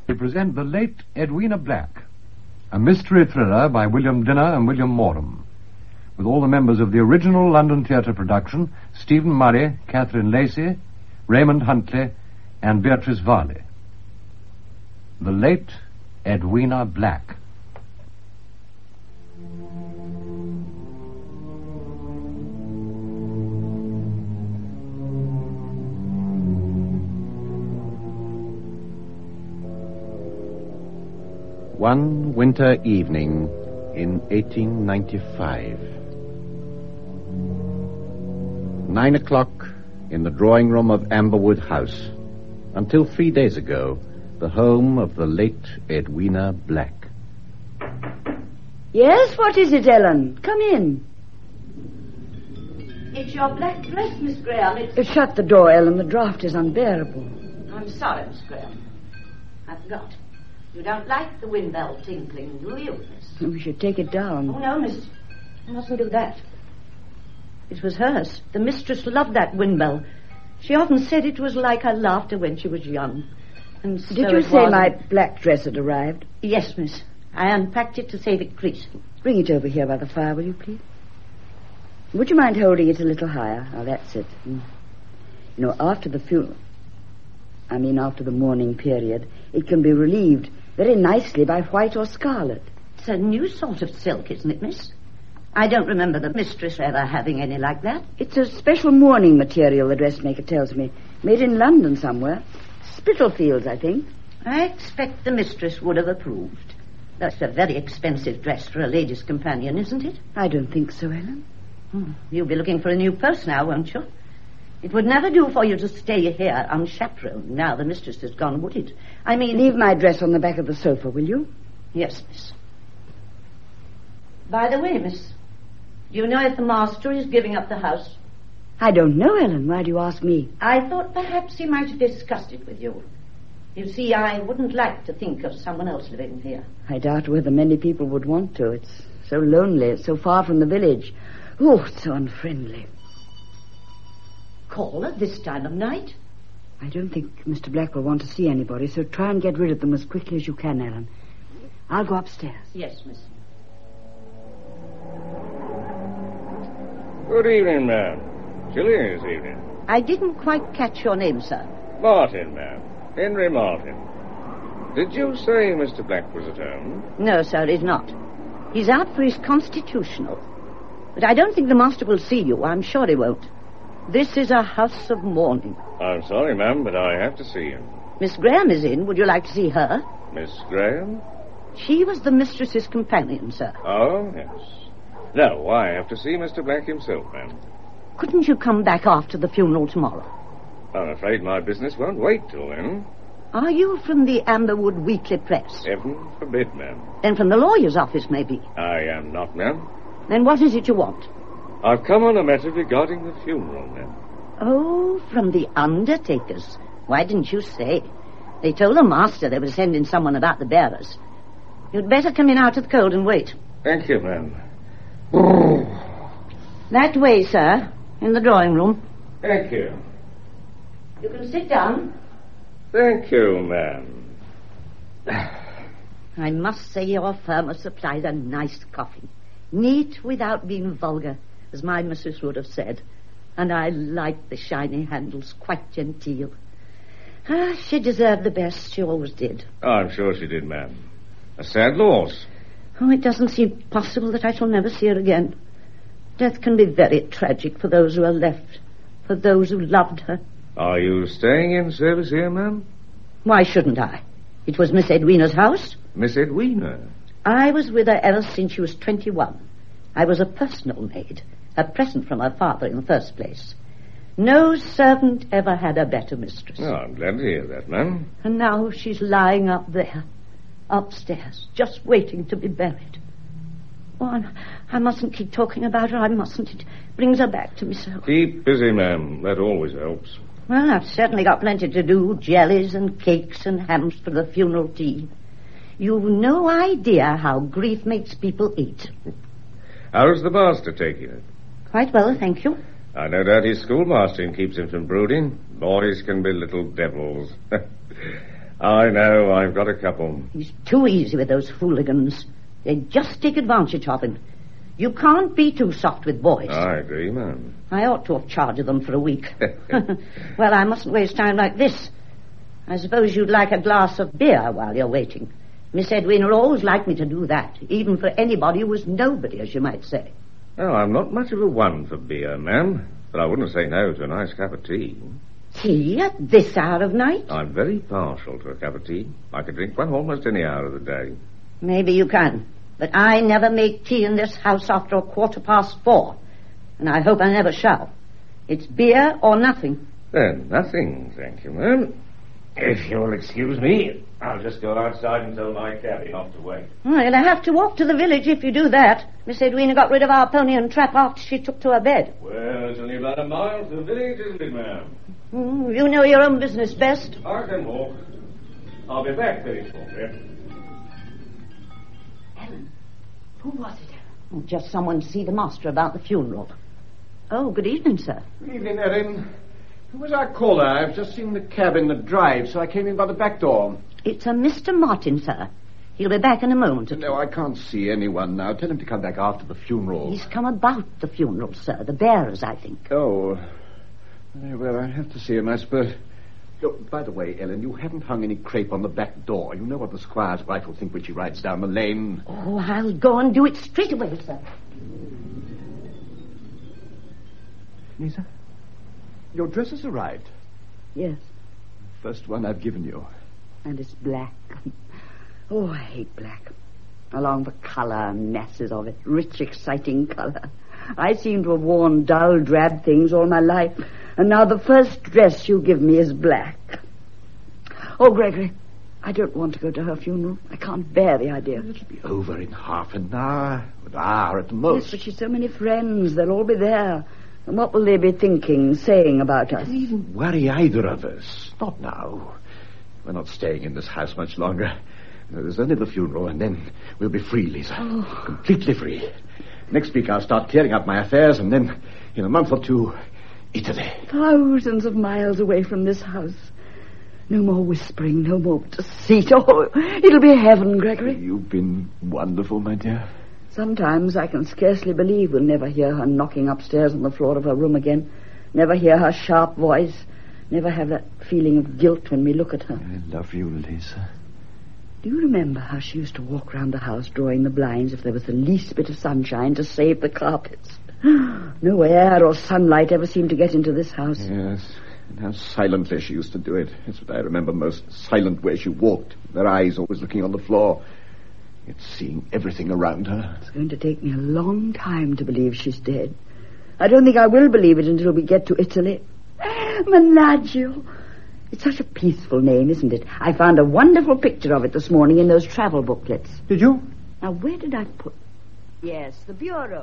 We present The Late Edwina Black, a mystery thriller by William Dinner and William Morham, with all the members of the original London Theatre production, Stephen Murray, Catherine Lacey, Raymond Huntley, and Beatrice Varley. The Late Edwina Black. One winter evening in 1895. 9 o'clock in the drawing room of Amberwood House. Until 3 days ago, the home of the late Edwina Black. Yes, what is it, Ellen? Come in. It's your black dress, Miss Graham. Shut the door, Ellen. The draught is unbearable. I'm sorry, Miss Graham. I forgot. You don't like the wind bell tinkling, do you, miss? We should take it down. Oh, no, miss. You mustn't do that. It was hers. The mistress loved that wind bell. She often said it was like her laughter when she was young. And so Did you say my black dress had arrived? Yes, miss. I unpacked it to save it creasing. Bring it over here by the fire, will you, please? Would you mind holding it a little higher? Oh, that's it. You know, after the funeral, after the mourning period, it can be relieved very nicely by white or scarlet. It's a new sort of silk, isn't it, miss? I don't remember the mistress ever having any like that. It's a special mourning material, the dressmaker tells me. Made in London somewhere. Spitalfields, I think. I expect the mistress would have approved. That's a very expensive dress for a lady's companion, isn't it? I don't think so, Ellen. You'll be looking for a new purse now, won't you? It would never do for you to stay here unchaperoned now the mistress has gone, would it? Leave my dress on the back of the sofa, will you? Yes, miss. By the way, miss, do you know if the master is giving up the house? I don't know, Ellen. Why do you ask me? I thought perhaps he might have discussed it with you. You see, I wouldn't like to think of someone else living here. I doubt whether many people would want to. It's so lonely. It's so far from the village. Oh, it's so unfriendly. Call at this time of night? I don't think Mr. Black will want to see anybody, so try and get rid of them as quickly as you can, Ellen. I'll go upstairs. Yes, miss. Good evening, ma'am. Chilly this evening. I didn't quite catch your name, sir. Martin, ma'am. Henry Martin. Did you say Mr. Black was at home? No, sir, he's not. He's out for his constitutional. But I don't think the master will see you. I'm sure he won't. This is a house of mourning. I'm sorry, ma'am, but I have to see him. Miss Graham is in. Would you like to see her? Miss Graham? She was the mistress's companion, sir. Oh, yes. No, I have to see Mr. Black himself, ma'am. Couldn't you come back after the funeral tomorrow? I'm afraid my business won't wait till then. Are you from the Amberwood Weekly Press? Heaven forbid, ma'am. Then from the lawyer's office, maybe. I am not, ma'am. Then what is it you want? I've come on a matter regarding the funeral, ma'am. Oh, from the undertakers. Why didn't you say? They told the master they were sending someone about the bearers. You'd better come in out of the cold and wait. Thank you, ma'am. That way, sir, in the drawing room. Thank you. You can sit down. Thank you, ma'am. I must say your firm has supplied a nice coffin. Neat without being vulgar, as my missus would have said. And I like the shiny handles, quite genteel. She deserved the best, she always did. I'm sure she did, ma'am. A sad loss. Oh, it doesn't seem possible that I shall never see her again. Death can be very tragic for those who are left, for those who loved her. Are you staying in service here, ma'am? Why shouldn't I? It was Miss Edwina's house. Miss Edwina? I was with her ever since she was 21. I was a personal maid, a present from her father in the first place. No servant ever had a better mistress. Oh, I'm glad to hear that, ma'am. And now she's lying up there, upstairs, just waiting to be buried. Oh, I mustn't keep talking about her. I mustn't. It brings her back to me so. Keep busy, ma'am. That always helps. Well, I've certainly got plenty to do. Jellies and cakes and hams for the funeral tea. You've no idea how grief makes people eat. How's the master taking it? Quite well, thank you. I no doubt his schoolmastering keeps him from brooding. Boys can be little devils. I know, I've got a couple. He's too easy with those hooligans. They just take advantage of him. You can't be too soft with boys. I agree, ma'am. I ought to have charged them for a week. Well, I mustn't waste time like this. I suppose you'd like a glass of beer while you're waiting. Miss Edwina always liked me to do that, even for anybody who was nobody, as you might say. Oh, I'm not much of a one for beer, ma'am, but I wouldn't say no to a nice cup of tea. Tea at this hour of night? I'm very partial to a cup of tea. I could drink one almost any hour of the day. Maybe you can, but I never make tea in this house after 4:15, and I hope I never shall. It's beer or nothing. Then, nothing, thank you, ma'am. If you'll excuse me, I'll just go outside and tell my cabby not to wait. Well, you'll have to walk to the village if you do that. Miss Edwina got rid of our pony and trap after she took to her bed. Well, it's only about a mile to the village, isn't it, ma'am? You know your own business best. I can walk. I'll be back very shortly. Ellen, who was it, Ellen? Just someone to see the master about the funeral. Oh, good evening, sir. Good evening, Erin. Who was our caller? I've just seen the cab in the drive, so I came in by the back door. It's a Mr. Martin, sir. He'll be back in a moment. No, I can't see anyone now. Tell him to come back after the funeral. He's come about the funeral, sir. The bearers, I think. Oh. Very well, I'll have to see him, I suppose. Oh, by the way, Ellen, you haven't hung any crepe on the back door. You know what the squire's wife will think when she rides down the lane. Oh, I'll go and do it straight away, sir. Lisa, your dress has arrived. Yes, First one I've given you. and it's black. Oh, I hate black. Along the colour and masses of it. Rich, exciting colour. I seem to have worn dull, drab things all my life. And now the first dress you give me is black. Oh, Gregory, I don't want to go to her funeral. I can't bear the idea. It'll be over in half an hour. An hour at the most. Yes, but she's so many friends. They'll all be there. And what will they be thinking, saying about us? Don't even worry either of us. Not now. We're not staying in this house much longer. There's only the funeral, and then we'll be free, Lisa. Oh. Completely free. Next week I'll start clearing up my affairs, and then, in a month or two, Italy. Thousands of miles away from this house. No more whispering, no more deceit. Oh, it'll be heaven, Gregory. You've been wonderful, my dear. Sometimes I can scarcely believe we'll never hear her knocking upstairs on the floor of her room again. Never hear her sharp voice. Never have that feeling of guilt when we look at her. I love you, Lisa. Do you remember how she used to walk round the house drawing the blinds if there was the least bit of sunshine to save the carpets? No air or sunlight ever seemed to get into this house. Yes, and how silently she used to do it. That's what I remember most. Silent where she walked, their eyes always looking on the floor. It's seeing everything around her. It's going to take me a long time to believe she's dead. I don't think I will believe it until we get to Italy. Menaggio. It's such a peaceful name, isn't it? I found a wonderful picture of it this morning in those travel booklets. Did you? Now, where did I put... Yes, the bureau.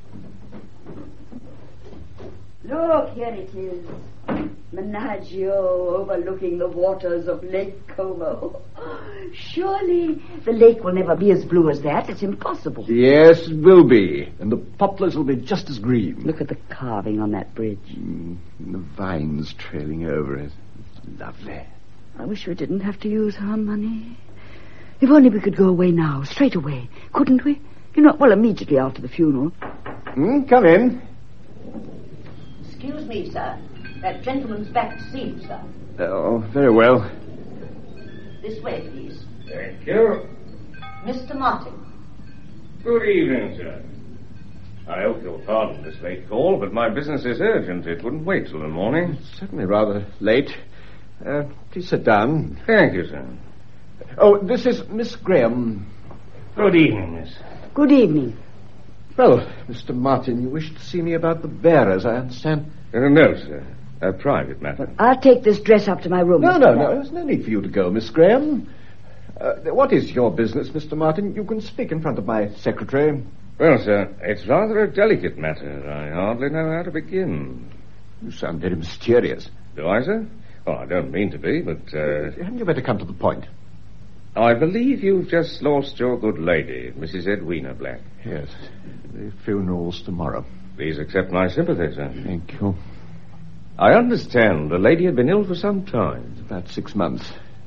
Look, here it is. Menaggio overlooking the waters of Lake Como. Surely the lake will never be as blue as that. It's impossible. Yes, it will be. And the poplars will be just as green. Look at the carving on that bridge. And the vines trailing over it. It's lovely. I wish we didn't have to use our money. If only we could go away now, straight away. Couldn't we? You know, well, immediately after the funeral. Come in. Excuse me, sir. That gentleman's back to see you, sir. Oh, very well. This way, please. Thank you. Mr. Martin. Good evening, sir. I hope you'll pardon this late call, but my business is urgent. It wouldn't wait till the morning. Certainly rather late. Please sit down. Thank you, sir. Oh, this is Miss Graham. Good evening, miss. Good evening. Well, Mr. Martin, you wish to see me about the bearers, I understand. No, sir. A private matter. I'll take this dress up to my room. No. There's no need for you to go, Miss Graham. What is your business, Mr. Martin? You can speak in front of my secretary. Well, sir, it's rather a delicate matter. I hardly know how to begin. You sound very mysterious. Do I, sir? Oh, I don't mean to be, but, Hadn't you better come to the point? I believe you've just lost your good lady, Mrs. Edwina Black. Yes. The funeral's tomorrow. Please accept my sympathy, sir. Thank you. I understand the lady had been ill for some time. About 6 months.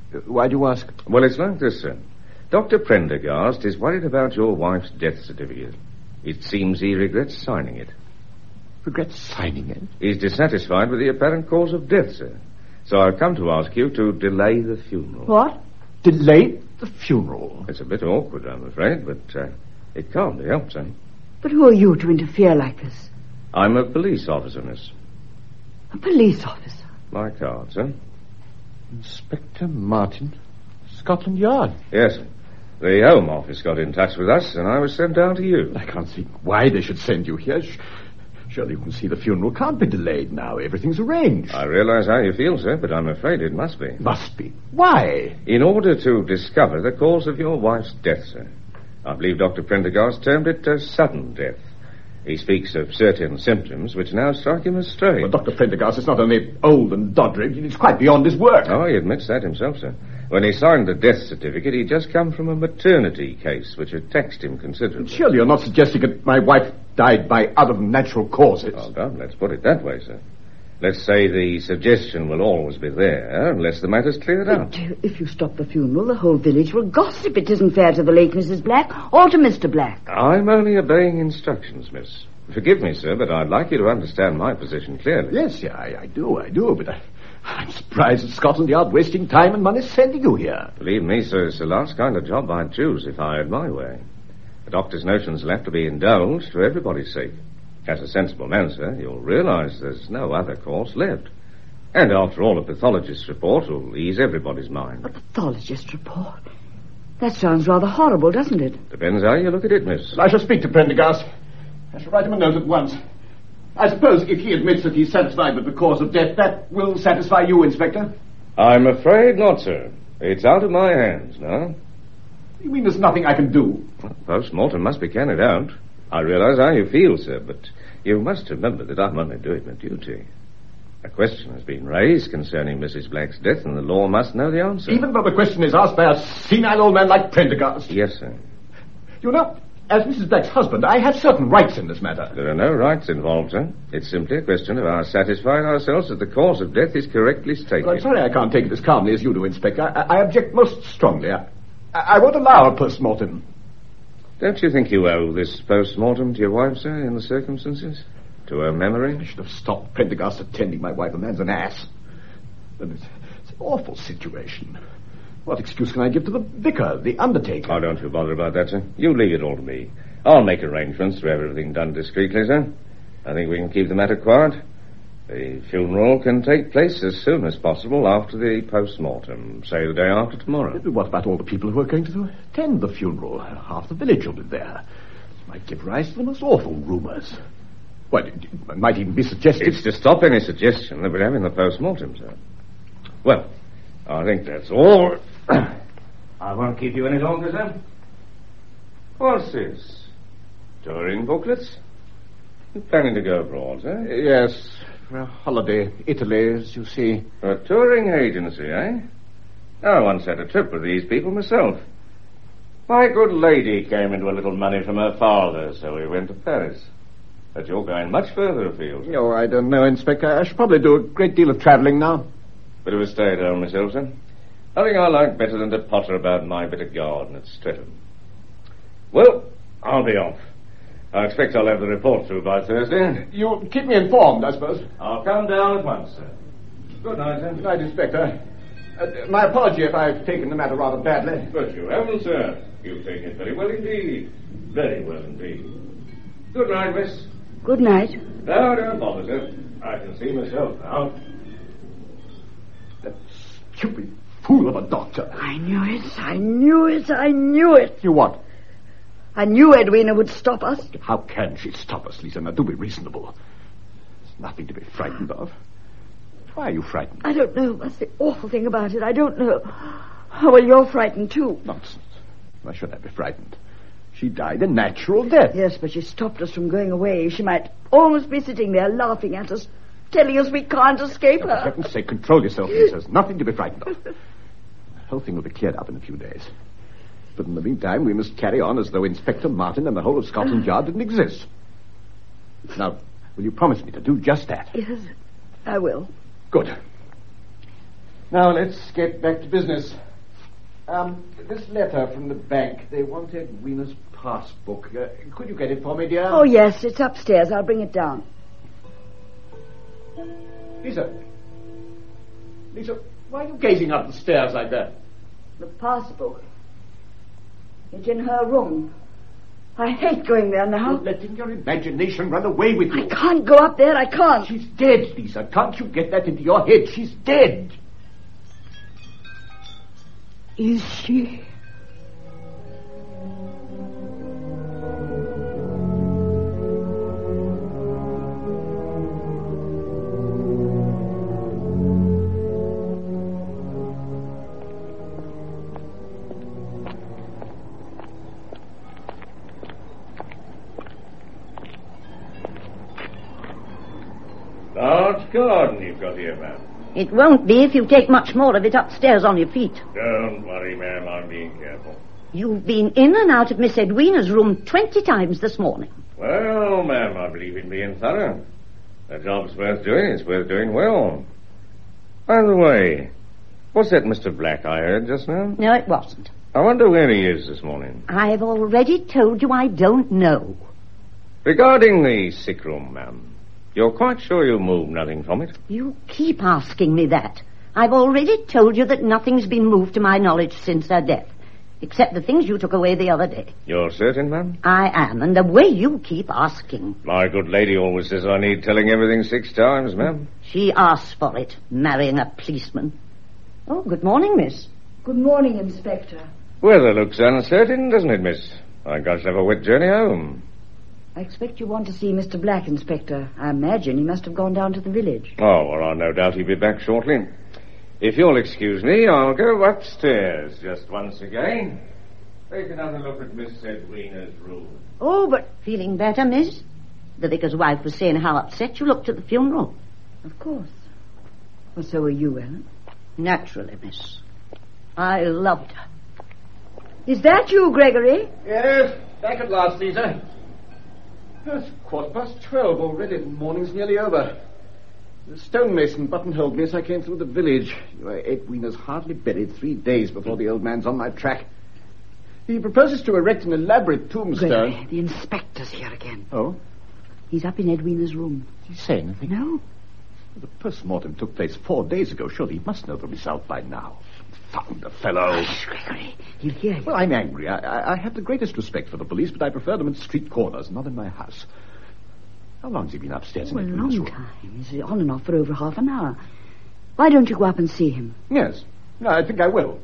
Why do you ask? Well, it's like this, sir. Dr. Prendergast is worried about your wife's death certificate. It seems he regrets signing it. Regrets signing it? He's dissatisfied with the apparent cause of death, sir. So I've come to ask you to delay the funeral. What? Delay the funeral? It's a bit awkward, I'm afraid, but it can't be helped, sir. But who are you to interfere like this? I'm a police officer, miss. A police officer? My card, sir. Inspector Martin, Scotland Yard. Yes, sir. The Home Office got in touch with us, and I was sent down to you. I can't see why they should send you here. Surely you can see the funeral can't be delayed now. Everything's arranged. I realize how you feel, sir, but I'm afraid it must be. Must be. Why? In order to discover the cause of your wife's death, sir. I believe Dr. Prendergast termed it a sudden death. He speaks of certain symptoms which now strike him as strange. Well, Dr. Prendergast is not only old and doddering, he's quite beyond his work. Oh, he admits that himself, sir. When he signed the death certificate, he'd just come from a maternity case which had taxed him considerably. Surely you're not suggesting that my wife died by other than natural causes. Oh, God, let's put it that way, sir. Let's say the suggestion will always be there unless the matter's cleared up. But if you stop the funeral, the whole village will gossip. It isn't fair to the late Mrs. Black or to Mr. Black. I'm only obeying instructions, miss. Forgive me, sir, but I'd like you to understand my position clearly. Yes, yeah, I do, but I'm surprised at Scotland Yard wasting time and money sending you here. Believe me, sir, it's the last kind of job I'd choose if I had my way. The doctor's notions will have to be indulged for everybody's sake. As a sensible man, sir, you'll realize there's no other course left. And after all, a pathologist's report will ease everybody's mind. A pathologist's report? That sounds rather horrible, doesn't it? Depends how you look at it, miss. I shall speak to Prendergast. I shall write him a note at once. I suppose if he admits that he's satisfied with the cause of death, that will satisfy you, Inspector? I'm afraid not, sir. It's out of my hands now. You mean there's nothing I can do? Post-mortem must be carried out. I realize how you feel, sir, but you must remember that I'm only doing my duty. A question has been raised concerning Mrs. Black's death, and the law must know the answer. Even though the question is asked by a senile old man like Prendergast? Yes, sir. You know, as Mrs. Black's husband, I have certain rights in this matter. There are no rights involved, sir. It's simply a question of our satisfying ourselves that the cause of death is correctly stated. Well, I'm sorry I can't take it as calmly as you do, Inspector. I object most strongly. I won't allow a post-mortem. Don't you think you owe this post-mortem to your wife, sir, in the circumstances? To her memory? I should have stopped Prendergast attending my wife. The man's an ass. But it's an awful situation. What excuse can I give to the vicar, the undertaker? Oh, don't you bother about that, sir. You leave it all to me. I'll make arrangements to have everything done discreetly, sir. I think we can keep the matter quiet. The funeral can take place as soon as possible after the post-mortem, say the day after tomorrow. What about all the people who are going to attend the funeral? Half the village will be there. It might give rise to the most awful rumours. Well, it might even be suggested... It's to stop any suggestion that we're having the post-mortem, sir. Well, I think that's all. I won't keep you any longer, sir. What's this? Touring booklets? You planning to go abroad, sir? Yes, for a holiday. Italy, as you see. A touring agency, eh? I once had a trip with these people myself. My good lady came into a little money from her father, so we went to Paris. But you're going much further afield, sir. Oh, I don't know, Inspector. I should probably do a great deal of travelling now. Bit of a stay at home myself, sir. Nothing I like better than to potter about my bit of garden at Streatham. Well, I'll be off. I expect I'll have the report through by Thursday. You'll keep me informed, I suppose. I'll come down at once, sir. Good night, sir. Good night, Inspector. My apology if I've taken the matter rather badly. But you haven't, sir. You've taken it very well indeed. Very well indeed. Good night, miss. Good night. No, don't bother, sir. I can see myself now. That stupid fool of a doctor. I knew it. I knew it. I knew it. You what? I knew Edwina would stop us. How can she stop us, Lisa? Now, do be reasonable. There's nothing to be frightened of. Why are you frightened? I don't know. That's the awful thing about it. I don't know. Oh, well, you're frightened, too. Nonsense. Why should I be frightened? She died a natural death. Yes, but she stopped us from going away. She might almost be sitting there laughing at us, telling us we can't escape her. For heaven's sake, control yourself, Lisa. There's nothing to be frightened of. The whole thing will be cleared up in a few days. But in the meantime, we must carry on as though Inspector Martin and the whole of Scotland Yard didn't exist. Now, will you promise me to do just that? Yes, I will. Good. Now, let's get back to business. This letter from the bank, they want Edwina's passbook. Could you get it for me, dear? Oh, yes, it's upstairs. I'll bring it down. Lisa, why are you gazing up the stairs like that? The passbook. It's in her room. I hate going there now. You're letting your imagination run away with you. I can't go up there. I can't. She's dead, Lisa. Can't you get that into your head? She's dead. Is she? Large garden you've got here, ma'am. It won't be if you take much more of it upstairs on your feet. Don't worry, ma'am. I'm being careful. You've been in and out of Miss Edwina's room 20 times this morning. Well, ma'am, I believe in being thorough. The job's worth doing. It's worth doing well. By the way, what's that Mr. Black I heard just now? No, it wasn't. I wonder where he is this morning. I've already told you I don't know. Regarding the sick room, ma'am, you're quite sure you moved nothing from it? You keep asking me that. I've already told you that nothing's been moved to my knowledge since her death, except the things you took away the other day. You're certain, ma'am? I am, and the way you keep asking. My good lady always says I need telling everything 6 times, ma'am. She asks for it, marrying a policeman. Oh, good morning, miss. Good morning, Inspector. Weather looks uncertain, doesn't it, miss? I guess I'll have a wet journey home. I expect you want to see Mr. Black, Inspector. I imagine he must have gone down to the village. Oh, well, I'll no doubt he'll be back shortly. If you'll excuse me, I'll go upstairs just once again. Take another look at Miss Edwina's room. Oh, but feeling better, miss? The vicar's wife was saying how upset you looked at the funeral. Of course. Well, so are you, Ellen. Naturally, miss. I loved her. Is that you, Gregory? Yes, back at last, Lisa. It's 12:15 already. The morning's nearly over. The stonemason buttonholed me as I came through the village. Edwina's hardly buried 3 days before the old man's on my track. He proposes to erect an elaborate tombstone. Gregory, the inspector's here again. Oh? He's up in Edwina's room. Did he say anything? No. The post-mortem took place 4 days ago. Surely he must know the result by now. Found the fellow. Hush, Gregory. He'll hear you. Well, I'm angry. I have the greatest respect for the police, but I prefer them at street corners, not in my house. How long's he been upstairs? Oh, a long time. He's on and off for over half an hour. Why don't you go up and see him? Yes. No, I think I will.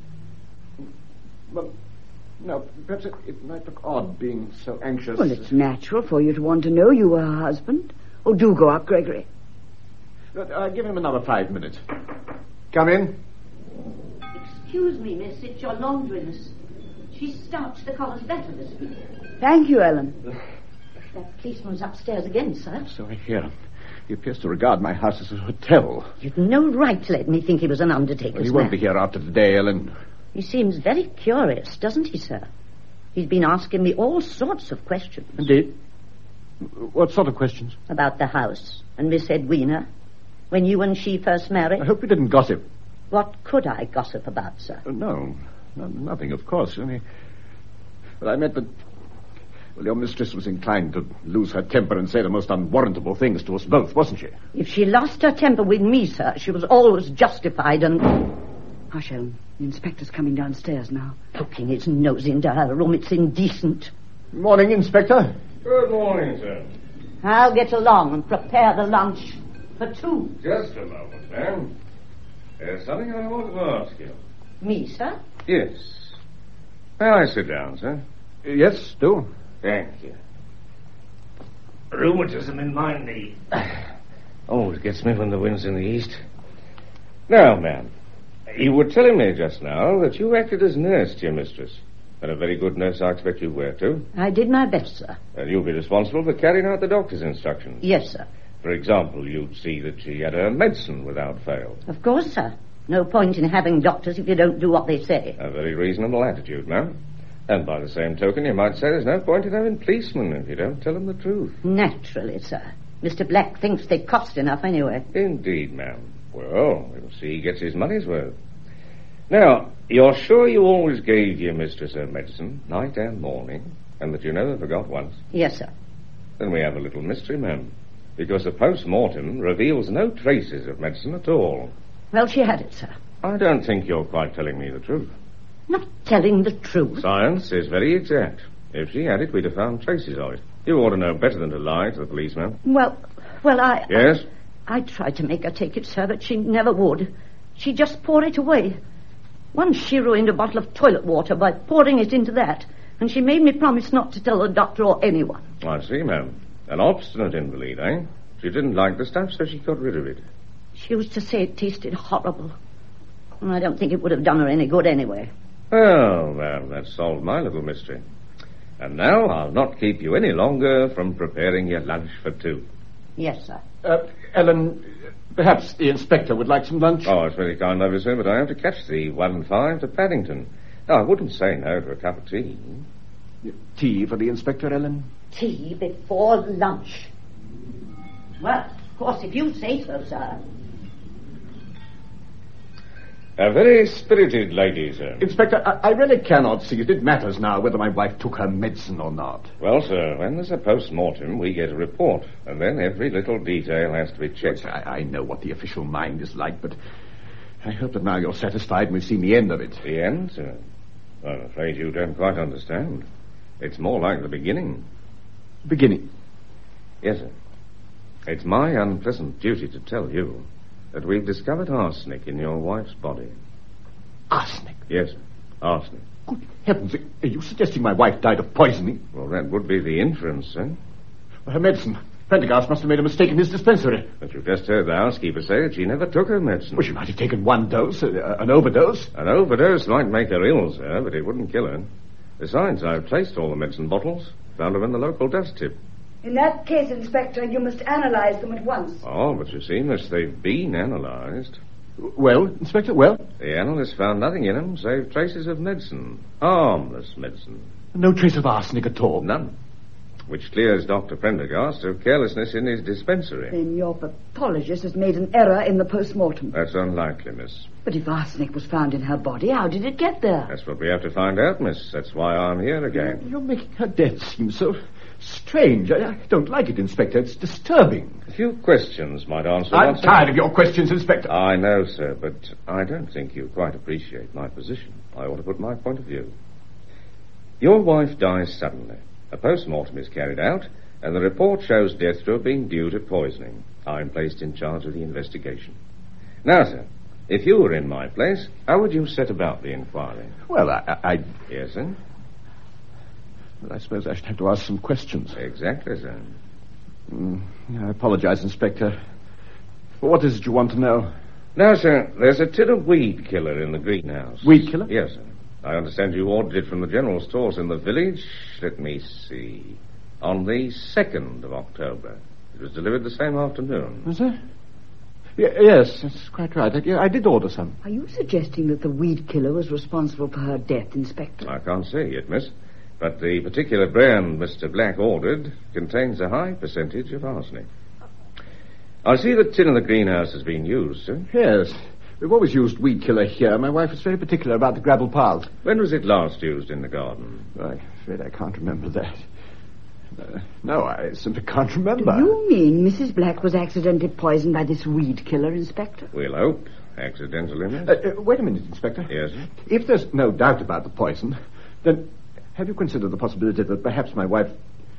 Well, no, perhaps it might look odd being so anxious. Well, it's natural for you to want to know you were her husband. Oh, do go up, Gregory. Give him another 5 minutes. Come in. Excuse me, miss, it's your laundress. She starched the collars better this week. Thank you, Ellen. That policeman's upstairs again, sir. So I hear. He appears to regard my house as a hotel. You'd no right to let me think he was an undertaker's Well, he won't be here after today, Ellen. He seems very curious, doesn't he, sir? He's been asking me all sorts of questions. Indeed? What sort of questions? About the house and Miss Edwina, when you and she first married. I hope you didn't gossip. What could I gossip about, sir? No, nothing, of course. But I meant that... Well, your mistress was inclined to lose her temper and say the most unwarrantable things to us both, wasn't she? If she lost her temper with me, sir, she was always justified and... Hush, Ellen. The inspector's coming downstairs now. Poking his nose into her room, it's indecent. Morning, Inspector. Good morning, sir. I'll get along and prepare the lunch for 2. Just a moment, ma'am. There's something I want to ask you. Me, sir? Yes. May I sit down, sir? Yes, do. Thank you. Rheumatism in my knee. Always gets me when the wind's in the east. Now, ma'am, you were telling me just now that you acted as nurse to your mistress. And a very good nurse I expect you were, too. I did my best, sir. And you'll be responsible for carrying out the doctor's instructions. Yes, sir. For example, you'd see that she had her medicine without fail. Of course, sir. No point in having doctors if you don't do what they say. A very reasonable attitude, ma'am. And by the same token, you might say there's no point in having policemen if you don't tell them the truth. Naturally, sir. Mr. Black thinks they cost enough anyway. Indeed, ma'am. Well, we'll see he gets his money's worth. Now, you're sure you always gave your mistress her medicine, night and morning, and that you never forgot once? Yes, sir. Then we have a little mystery, ma'am, because the post-mortem reveals no traces of medicine at all. Well, she had it, sir. I don't think you're quite telling me the truth. Not telling the truth. Science is very exact. If she had it, we'd have found traces of it. You ought to know better than to lie to the policeman. Well, I... Yes? I tried to make her take it, sir, but she never would. She'd just pour it away. Once she ruined a bottle of toilet water by pouring it into that, and she made me promise not to tell the doctor or anyone. I see, ma'am. An obstinate invalid, eh? She didn't like the stuff, so she got rid of it. She used to say it tasted horrible. And I don't think it would have done her any good anyway. Well, ma'am, that solved my little mystery. And now I'll not keep you any longer from preparing your lunch for two. Yes, sir. Ellen, perhaps the inspector would like some lunch? Oh, it's very kind of you, sir, but I have to catch the 1-5 to Paddington. Now, I wouldn't say no to a cup of tea. Tea for the inspector, Ellen? Tea before lunch. Well, of course, if you say so, sir. A very spirited lady, sir. Inspector, I really cannot see it. It matters now whether my wife took her medicine or not. Well, sir, when there's a post-mortem, we get a report, and then every little detail has to be checked. Yes, I know what the official mind is like, but I hope that now you're satisfied and we've seen the end of it. The end, sir? I'm afraid you don't quite understand. It's more like the beginning. Beginning? Yes, sir. It's my unpleasant duty to tell you that we've discovered arsenic in your wife's body. Arsenic? Yes, sir. Arsenic. Good heavens, are you suggesting my wife died of poisoning? Well, that would be the inference, sir. Her medicine. Prendergast must have made a mistake in his dispensary. But you've just heard the housekeeper say that she never took her medicine. Well, she might have taken one dose, an overdose. An overdose might make her ill, sir, but it wouldn't kill her. Besides, I've traced all the medicine bottles. Found them in the local dust tip. In that case, Inspector, you must analyze them at once. Oh, but you see, miss, they've been analysed. Well, Inspector, well? The analysts found nothing in them save traces of medicine. Harmless medicine. No trace of arsenic at all? None. Which clears Dr. Prendergast of carelessness in his dispensary. Then your pathologist has made an error in the post-mortem. That's unlikely, miss. But if arsenic was found in her body, how did it get there? That's what we have to find out, miss. That's why I'm here again. You're making her death seem so strange. I don't like it, Inspector. It's disturbing. A few questions might answer. I'm tired of your questions, Inspector. I know, sir, but I don't think you quite appreciate my position. I ought to put my point of view. Your wife dies suddenly. A post-mortem is carried out, and the report shows death to have been due to poisoning. I'm placed in charge of the investigation. Now, sir, if you were in my place, how would you set about the inquiry? Well, I... Yes, sir? Well, I suppose I should have to ask some questions. Exactly, sir. I apologize, Inspector. But what is it you want to know? Now, sir, there's a tin of weed killer in the greenhouse. Weed killer? Yes, sir. I understand you ordered it from the general stores in the village. Let me see. On the 2nd of October. It was delivered the same afternoon. Was it? Yes, that's quite right. I did order some. Are you suggesting that the weed killer was responsible for her death, Inspector? I can't say yet, miss. But the particular brand Mr. Black ordered contains a high percentage of arsenic. I see the tin in the greenhouse has been used, sir. Yes. We've always used weed killer here. My wife was very particular about the gravel paths. When was it last used in the garden? I'm afraid I can't remember that. No, I simply can't remember. Do you mean Mrs. Black was accidentally poisoned by this weed killer, Inspector? We'll hope. Accidentally, miss. Wait a minute, Inspector. Yes, sir? If there's no doubt about the poison, then have you considered the possibility that perhaps my wife...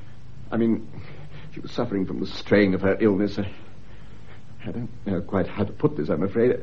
she was suffering from the strain of her illness. I don't know quite how to put this, I'm afraid.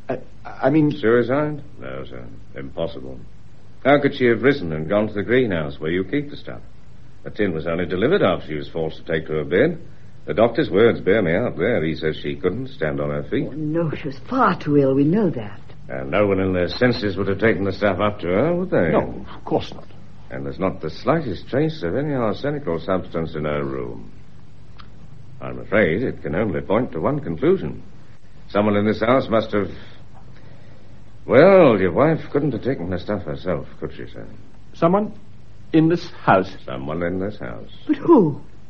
Suicide? No, sir. Impossible. How could she have risen and gone to the greenhouse where you keep the stuff? The tin was only delivered after she was forced to take to her bed. The doctor's words bear me out there. He says she couldn't stand on her feet. Oh, no, she was far too ill. We know that. And no one in their senses would have taken the stuff up to her, would they? No, of course not. And there's not the slightest trace of any arsenical substance in her room. I'm afraid it can only point to one conclusion. Someone in this house must have... Well, your wife couldn't have taken the stuff herself, could she, sir? Someone in this house? Someone in this house. But who?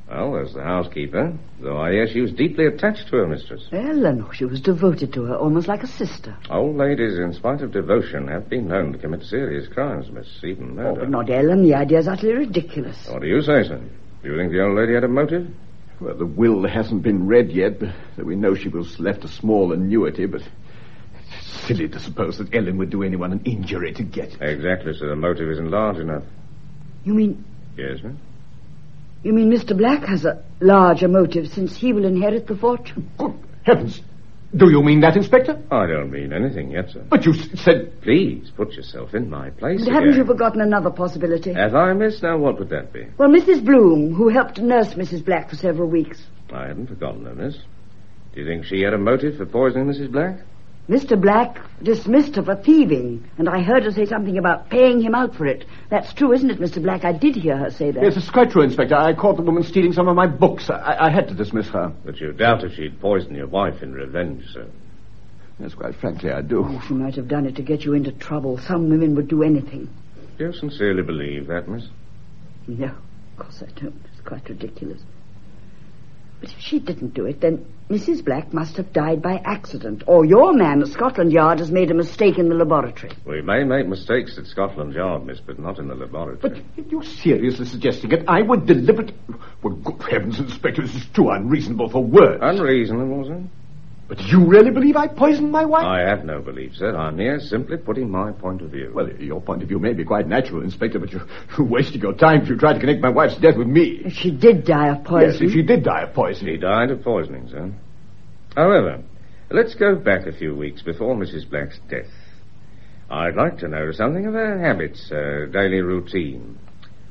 Well, there's the housekeeper, though I hear she was deeply attached to her mistress. Ellen, she was devoted to her, almost like a sister. Old ladies, in spite of devotion, have been known to commit serious crimes, miss, even Oh, murder. but not Ellen. The idea's utterly ridiculous. What do you say, sir? Do you think the old lady had a motive? Well, the will hasn't been read yet, but we know she was left a small annuity, but it's silly to suppose that Ellen would do anyone an injury to get it. Exactly, sir. The motive isn't large enough. You mean Yes, miss? Mr. Black has a larger motive since he will inherit the fortune? Good heavens. Do you mean that, Inspector? I don't mean anything yet, sir. But you said... Please, put yourself in my place And haven't again. you forgotten another possibility? Have I, miss? Now, what would that be? Well, Mrs. Bloom, who helped nurse Mrs. Black for several weeks. I hadn't forgotten her, miss. Do you think she had a motive for poisoning Mrs. Black? Mr. Black dismissed her for thieving, and I heard her say something about paying him out for it. That's true, isn't it, Mr. Black? I did hear her say that. Yes, it's quite true, Inspector. I caught the woman stealing some of my books. I had to dismiss her. But you doubt if she'd poisoned your wife in revenge, sir. Yes, quite frankly, I do. Oh, she might have done it to get you into trouble. Some women would do anything. Do you sincerely believe that, miss? No, of course I don't. It's quite ridiculous. But if she didn't do it, then Mrs. Black must have died by accident. Or your man at Scotland Yard has made a mistake in the laboratory. We may make mistakes at Scotland Yard, miss, but not in the laboratory. But you're seriously suggesting that I would deliberately... Well, good heavens, Inspector, this is too unreasonable for words. Unreasonable, sir? But you really believe I poisoned my wife? I have no belief, sir. I'm here simply putting my point of view. Well, your point of view may be quite natural, Inspector, but you're wasting your time if you try to connect my wife's death with me. If she did die of poison... Yes, if she did die of poison. She died of poisoning, sir. However, let's go back a few weeks before Mrs. Black's death. I'd like to know something of her habits, her daily routine.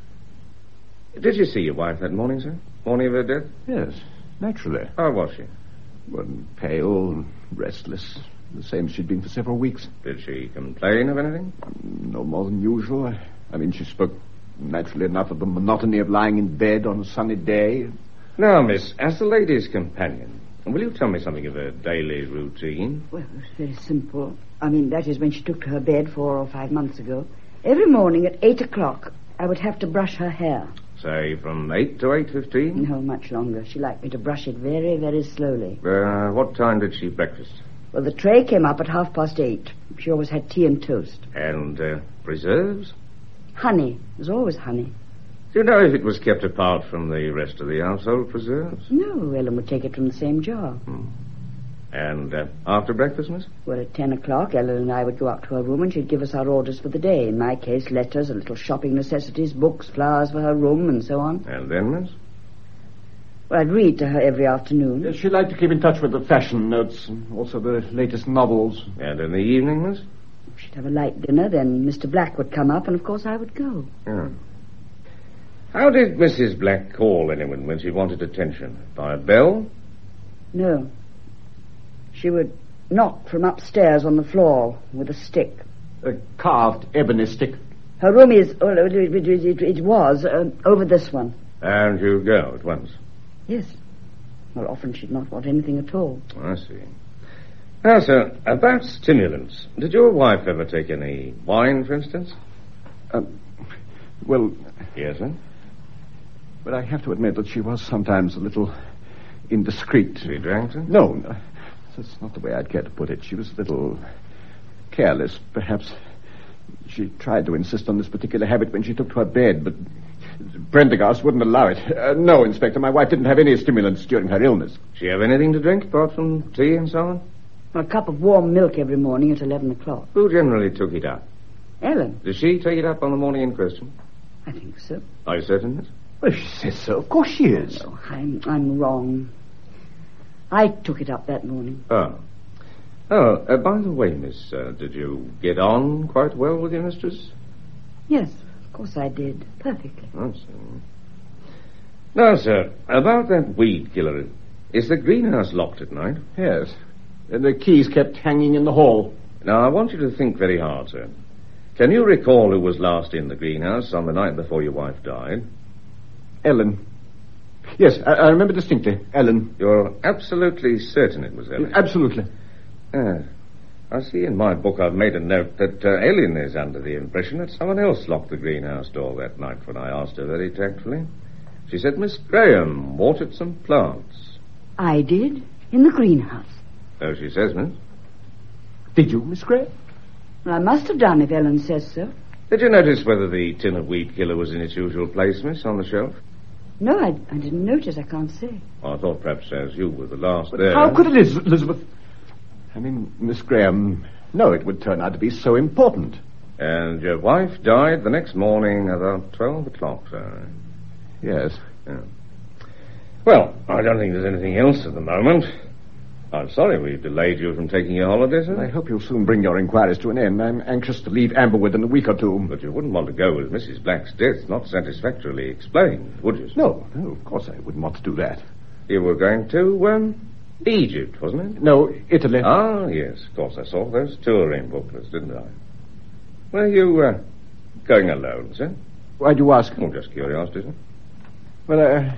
Did you see your wife that morning, sir? Morning of her death? Yes, naturally. How was she? Well, pale and restless. The same as she'd been for several weeks. Did she complain of anything? No more than usual. I mean, she spoke naturally enough of the monotony of lying in bed on a sunny day. Now, miss, as the lady's companion, will you tell me something of her daily routine? Well, it's very simple. I mean, that is when she took to her bed 4 or 5 months ago. Every morning at 8 o'clock, I would have to brush her hair. Say, from 8 to 8:15? No, much longer. She liked me to brush it very, very slowly. What time did she breakfast? Well, the tray came up at 8:30. She always had tea and toast. And preserves? Honey. There's always honey. Do you know if it was kept apart from the rest of the household preserves? No, Ellen would take it from the same jar. And after breakfast, miss? Well, at 10 o'clock, Ellen and I would go up to her room and she'd give us our orders for the day. In my case, letters, a little shopping necessities, books, flowers for her room, and so on. And then, miss? Well, I'd read to her every afternoon. Yes, she liked to keep in touch with the fashion notes and also the latest novels. And in the evening, miss? She'd have a light dinner, then Mr. Black would come up, and of course I would go. Yeah. How did Mrs. Black call anyone when she wanted attention? By a bell? No. She would knock from upstairs on the floor with a stick. A carved ebony stick. Her room is, it was, over this one. And you go at once? Yes. Well, often she'd not want anything at all. I see. Now, sir, about stimulants. Did your wife ever take any wine, for instance? Well, Yes, sir. but I have to admit that she was sometimes a little indiscreet. She drank, sir? No, that's not the way I'd care to put it. She was a little careless, perhaps. She tried to insist on this particular habit when she took to her bed, but Prendergast wouldn't allow it. No, Inspector, my wife didn't have any stimulants during her illness. Did she have anything to drink apart from tea and so on? A cup of warm milk every morning at 11 o'clock. Who generally took it up? Ellen? Did she take it up on the morning in question? I think so. Are you certain, miss? Well, she says so. Of course she is. Oh, I'm wrong. I took it up that morning. Oh, by the way, miss, did you get on quite well with your mistress? Yes, of course I did. Perfectly. I see. Now, sir, about that weed killer, is the greenhouse locked at night? Yes. And the keys kept hanging in the hall. Now, I want you to think very hard, sir. Can you recall who was last in the greenhouse on the night before your wife died? Ellen. Yes, I remember distinctly. Ellen. You're absolutely certain it was Ellen? Absolutely. I see in my book I've made a note that Ellen is under the impression that someone else locked the greenhouse door that night when I asked her very tactfully. She said Miss Graham watered some plants. I did, in the greenhouse. So she says, miss. Did you, Miss Graham? Well, I must have done if Ellen says so. Did you notice whether the tin of weed killer was in its usual place, miss, on the shelf? No, I didn't notice. I can't say. I thought perhaps as you were the last But there. how could Elizabeth... I mean, Miss Graham, know it would turn out to be so important. And your wife died the next morning about 12 o'clock, sir. Yes. Yeah. Well, I don't think there's anything else at the moment. I'm sorry we've delayed you from taking your holiday, sir. I hope you'll soon bring your inquiries to an end. I'm anxious to leave Amberwood in a week or two. But you wouldn't want to go with Mrs. Black's death not satisfactorily explained, would you, sir? No, of course I wouldn't want to do that. You were going to, Egypt, wasn't it? No, Italy. Ah, yes, of course. I saw those touring booklets, didn't I? Were you, going alone, sir? Why do you ask? Oh, just curiosity, sir. Well,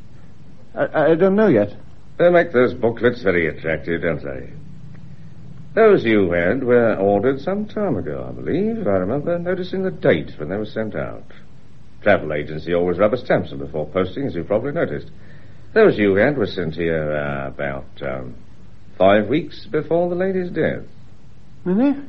I don't know yet. They make those booklets very attractive, don't they? Those you had were ordered some time ago, I believe. I remember noticing the date when they were sent out. Travel agency always rubber stamps them before posting, as you probably noticed. Those you had were sent here about 5 weeks before the lady's death. Really?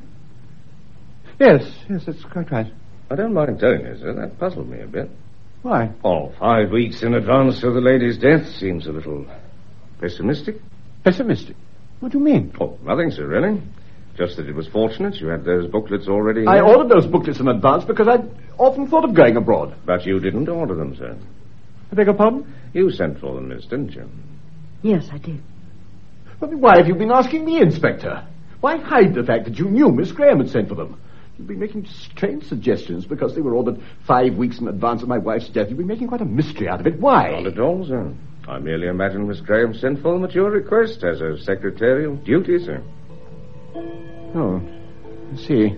Yes, that's quite right. I don't mind telling you, sir, that puzzled me a bit. Why? Oh, 5 weeks in advance of the lady's death seems a little pessimistic. Pessimistic? What do you mean? Oh, nothing, sir, really. Just that it was fortunate you had those booklets already I here. ordered those booklets in advance because I'd often thought of going abroad. But you didn't order them, sir. I beg your pardon? You sent for them, miss, didn't you? Yes, I did. But why have you been asking me, Inspector? Why hide the fact that you knew Miss Graham had sent for them? You've been making strange suggestions because they were ordered 5 weeks in advance of my wife's death. You've been making quite a mystery out of it. Why? Not at all, sir. I merely imagine Miss Graham sent for them at your request as a secretarial duty, sir. Oh, I see.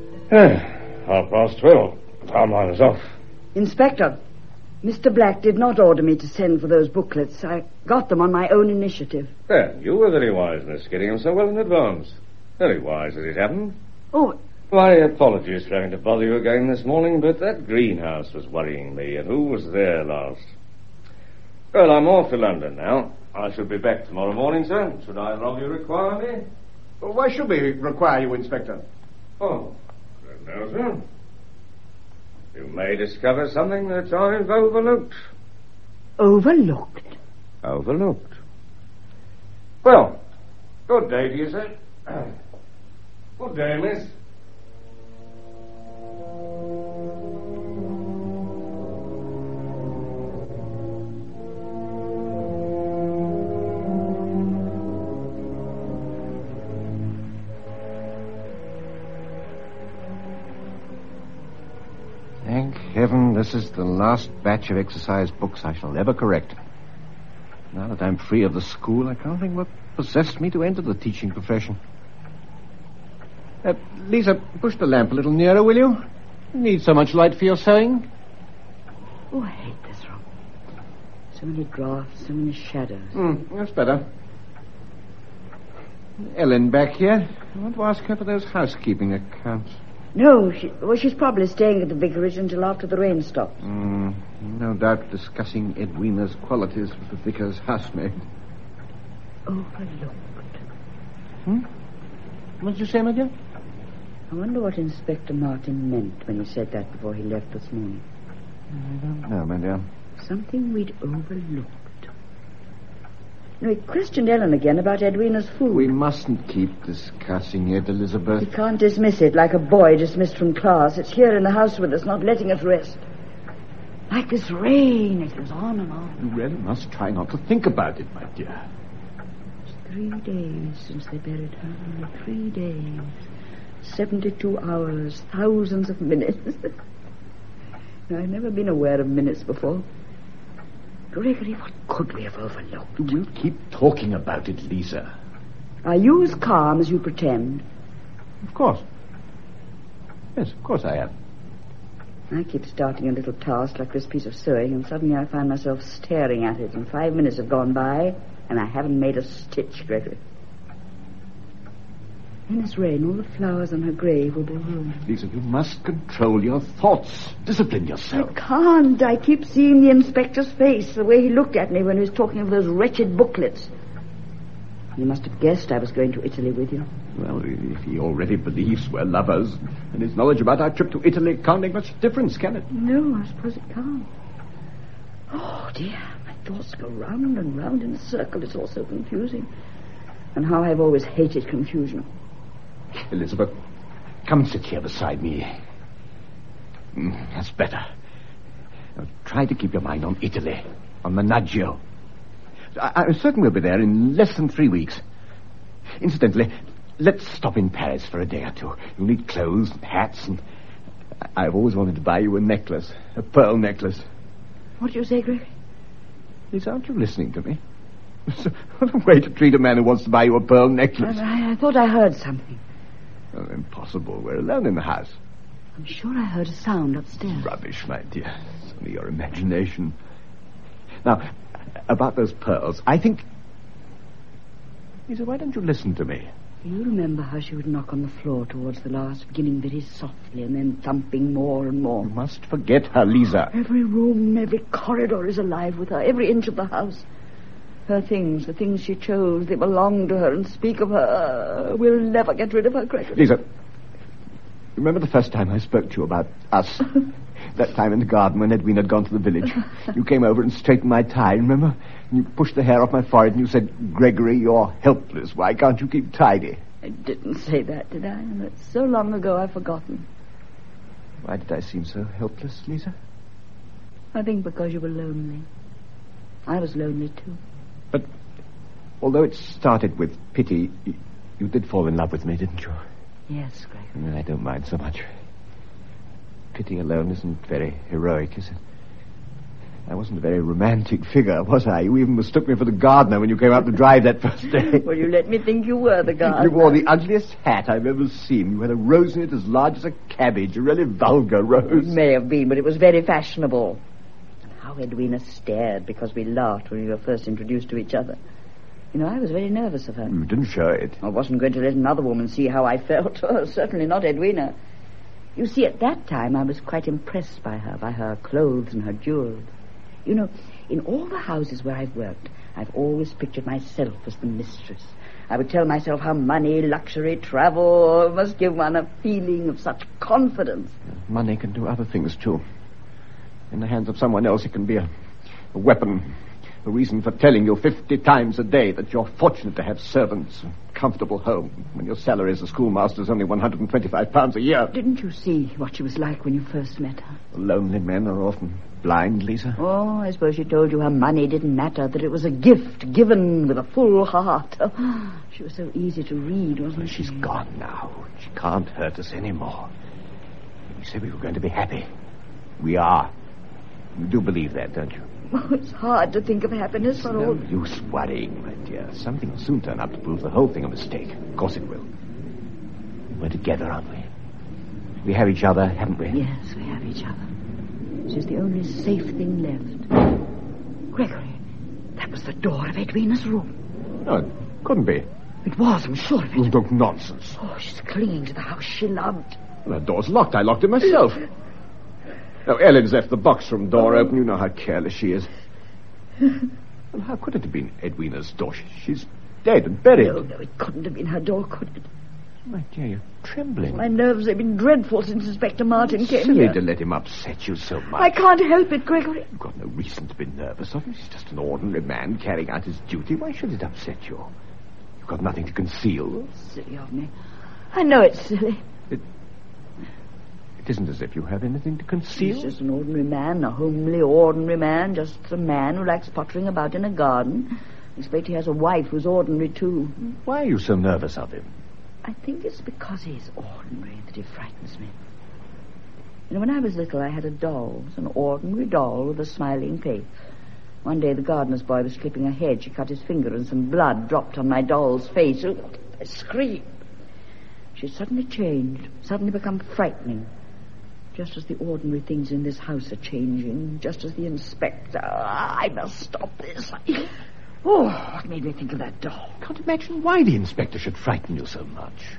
12:30. Time I was off. Inspector, Mr. Black did not order me to send for those booklets. I got them on my own initiative. Then, you were very wise, miss, getting them so well in advance. Very wise as it happened. Oh, My apologies for having to bother you again this morning, but that greenhouse was worrying me, and who was there last? Well, I'm off to London now. I shall be back tomorrow morning, sir. Should either of you require me? Well, why should we require you, Inspector? Oh, I don't know, sir. You may discover something that I've overlooked. overlooked? Overlooked. Well, good day to you, sir. Good day, miss. Thank heaven this is the last batch of exercise books I shall ever correct. Now that I'm free of the school, I can't think what possessed me to enter the teaching profession. Lisa, push the lamp a little nearer, will you? You need so much light for your sewing. Oh, I hate this room. So many drafts, so many shadows. That's better. Ellen back here. I want to ask her for those housekeeping accounts. No, she's probably staying at the vicarage until after the rain stops. No doubt discussing Edwina's qualities with the vicar's housemaid. Overlooked. What did you say, my dear? I wonder what Inspector Martin meant when he said that before he left this morning. I don't know, my dear. Something we'd overlooked. No, he questioned Ellen again about Edwina's food. We mustn't keep discussing it, Elizabeth. We can't dismiss it like a boy dismissed from class. It's here in the house with us, not letting us rest. Like this rain, it goes on and on. You really must try not to think about it, my dear. It's 3 days since they buried her. Only 3 days. 72 hours, thousands of minutes. I've never been aware of minutes before. Gregory, what could we have overlooked? We'll keep talking about it, Lisa. Are you as calm as you pretend? Of course. Yes, of course I am. I keep starting a little task like this piece of sewing, and suddenly I find myself staring at it, and 5 minutes have gone by, and I haven't made a stitch, Gregory. In this rain, all the flowers on her grave will be ruined. Lisa, you must control your thoughts. Discipline yourself. I can't. I keep seeing the inspector's face, the way he looked at me when he was talking of those wretched booklets. He must have guessed I was going to Italy with you. Well, if he already believes we're lovers, and his knowledge about our trip to Italy can't make much difference, can it? No, I suppose it can't. Oh, dear. My thoughts go round and round in a circle. It's all so confusing. And how I've always hated confusion. Elizabeth, come and sit here beside me. That's better. Now, try to keep your mind on Italy, on Menaggio. I'm certain we'll be there in less than 3 weeks. Incidentally, let's stop in Paris for a day or two. You'll need clothes and hats, and I've always wanted to buy you a necklace, a pearl necklace. What do you say, Greg? Lisa, aren't you listening to me? What a way to treat a man who wants to buy you a pearl necklace. I thought I heard something. Oh, impossible. We're alone in the house. I'm sure I heard a sound upstairs. Rubbish, my dear. It's only your imagination. Now, about those pearls, I think... Lisa, why don't you listen to me? You remember how she would knock on the floor towards the last, beginning very softly and then thumping more and more. You must forget her, Lisa. Every room, every corridor is alive with her, every inch of the house. Her things, the things she chose, they belong to her and speak of her. We'll never get rid of her, Gregory. Lisa, remember the first time I spoke to you about us? That time in the garden when Edwina had gone to the village. You came over and straightened my tie, remember? And you pushed the hair off my forehead and you said, Gregory, you're helpless. Why can't you keep tidy? I didn't say that, did I? That's so long ago I've forgotten. Why did I seem so helpless, Lisa? I think because you were lonely. I was lonely, too. But although it started with pity, you did fall in love with me, didn't you? Yes, Gregory. I don't mind so much. Pity alone isn't very heroic, is it? I wasn't a very romantic figure, was I? You even mistook me for the gardener when you came out to drive that first day. Well, you let me think you were the gardener. You wore the ugliest hat I've ever seen. You had a rose in it as large as a cabbage, a really vulgar rose. It may have been, but it was very fashionable. And how Edwina stared because we laughed when we were first introduced to each other. You know, I was very nervous of her. You didn't show it. I wasn't going to let another woman see how I felt. Oh, certainly not Edwina. You see, at that time, I was quite impressed by her clothes and her jewels. You know, in all the houses where I've worked, I've always pictured myself as the mistress. I would tell myself how money, luxury, travel must give one a feeling of such confidence. Money can do other things, too. In the hands of someone else, it can be a weapon, a reason for telling you 50 times a day that you're fortunate to have servants, a comfortable home, when your salary as a schoolmaster is only £125 a year. Didn't you see what she was like when you first met her? Lonely men are often blind, Lisa. Oh, I suppose she told you her money didn't matter, that it was a gift given with a full heart. Oh, she was so easy to read, wasn't she? She's gone now. She can't hurt us anymore. We said we were going to be happy. We are. You do believe that, don't you? Oh, it's hard to think of happiness for all... No use worrying, my dear. Something will soon turn up to prove the whole thing a mistake. Of course it will. We're together, aren't we? We have each other, haven't we? Yes, we have each other. She's the only safe thing left. Gregory, that was the door of Edwina's room. No, it couldn't be. It was, I'm sure of it. You talk nonsense. Oh, she's clinging to the house she loved. Well, the door's locked. I locked it myself. Now, Ellen's left the box room door open. You know how careless she is. Well, how could it have been Edwina's door? She's dead and buried. No, it couldn't have been her door, could it? My dear, you're trembling. My nerves have been dreadful since Inspector Martin came Silly here. to let him upset you so much. I can't help it, Gregory. You've got no reason to be nervous of him. He's just an ordinary man carrying out his duty. Why should it upset you? You've got nothing to conceal. Silly of me. I know it's silly. It isn't as if you have anything to conceal. He's just an ordinary man, a homely, ordinary man, just a man who likes pottering about in a garden. I expect he has a wife who's ordinary, too. Why are you so nervous of him? I think it's because he's ordinary that he frightens me. You know, when I was little, I had a doll. It was an ordinary doll with a smiling face. One day, the gardener's boy was clipping a hedge. He cut his finger, and some blood dropped on my doll's face. I screamed. She suddenly changed, suddenly become frightening. Just as the ordinary things in this house are changing, just as the inspector... I must stop this. Oh, what made me think of that doll? I can't imagine why the inspector should frighten you so much.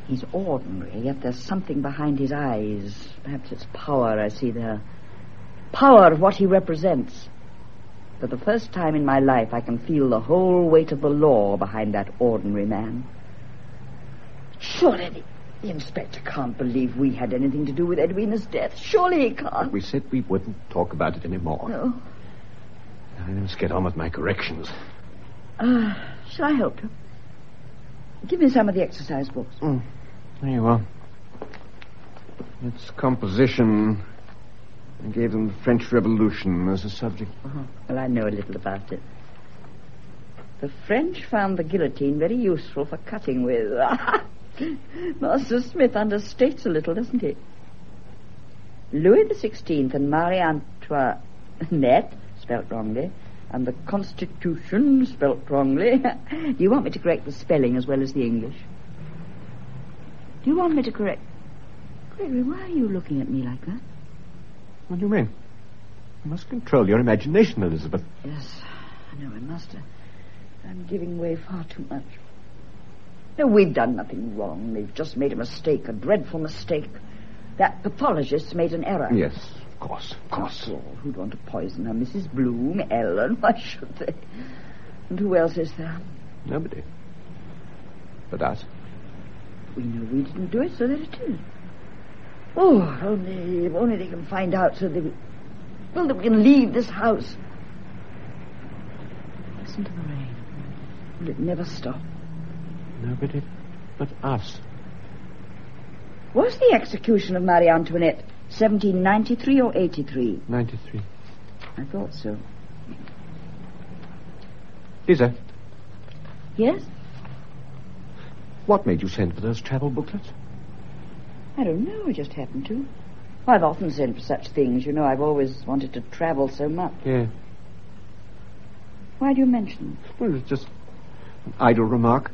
He's ordinary, yet there's something behind his eyes. Perhaps it's power I see there. Power of what he represents. For the first time in my life, I can feel the whole weight of the law behind that ordinary man. Surely the inspector can't believe we had anything to do with Edwina's death. Surely he can't. We said we wouldn't talk about it anymore. No. I must get on with my corrections. Shall I help you? Give me some of the exercise books. There you are. It's composition. I gave them the French Revolution as a subject. Well, I know a little about it. The French found the guillotine very useful for cutting with. Master Smith understates a little, doesn't he? Louis XVI and Marie Antoinette, spelt wrongly, and the Constitution, spelt wrongly. Do you want me to correct the spelling as well as the English? Do you want me to correct... Gregory, why are you looking at me like that? What do you mean? You must control your imagination, Elizabeth. Yes, I know I must. I'm giving way far too much. No, we've done nothing wrong. We've just made a mistake, a dreadful mistake. That pathologist made an error. Yes, of course. After all, who'd want to poison her? Mrs. Bloom, Ellen, why should they? And who else is there? Nobody. But us. We know we didn't do it, so that it is. Oh, if only they can find out so that we can leave this house. Listen to the rain. Will it never stop? Nobody but us. Was the execution of Marie Antoinette 1793 or 83? 93. I thought so. Lisa, Yes? what made you send for those travel booklets? I don't know. I just happened to. I've often sent for such things. You know, I've always wanted to travel so much. Yeah. Why do you mention them? Well, it's just an idle remark.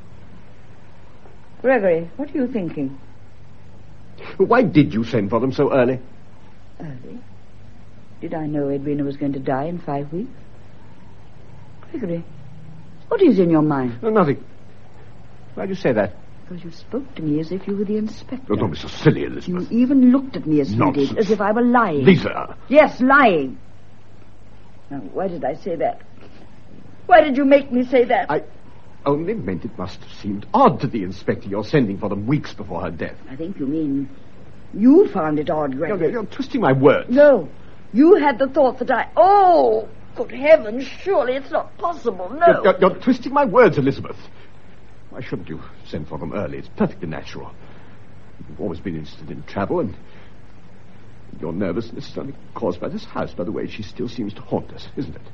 Gregory, what are you thinking? Why did you send for them so early? Early? Did I know Edwina was going to die in 5 weeks? Gregory, what is in your mind? No, nothing. Why'd you say that? Because you spoke to me as if you were the inspector. Oh, don't be so silly, Elizabeth. You even looked at me as you Nonsense. did, as if I were lying. Lisa! Yes, lying. Now, why did I say that? Why did you make me say that? I only meant it must have seemed odd to the inspector you're sending for them weeks before her death. I think you mean you found it odd, Gregory. You're twisting my words. No. You had the thought that I... Oh, good heavens, surely it's not possible. No. You're twisting my words, Elizabeth. Why shouldn't you send for them early? It's perfectly natural. You've always been interested in travel, and your nervousness is only caused by this house. By the way, she still seems to haunt us, isn't it?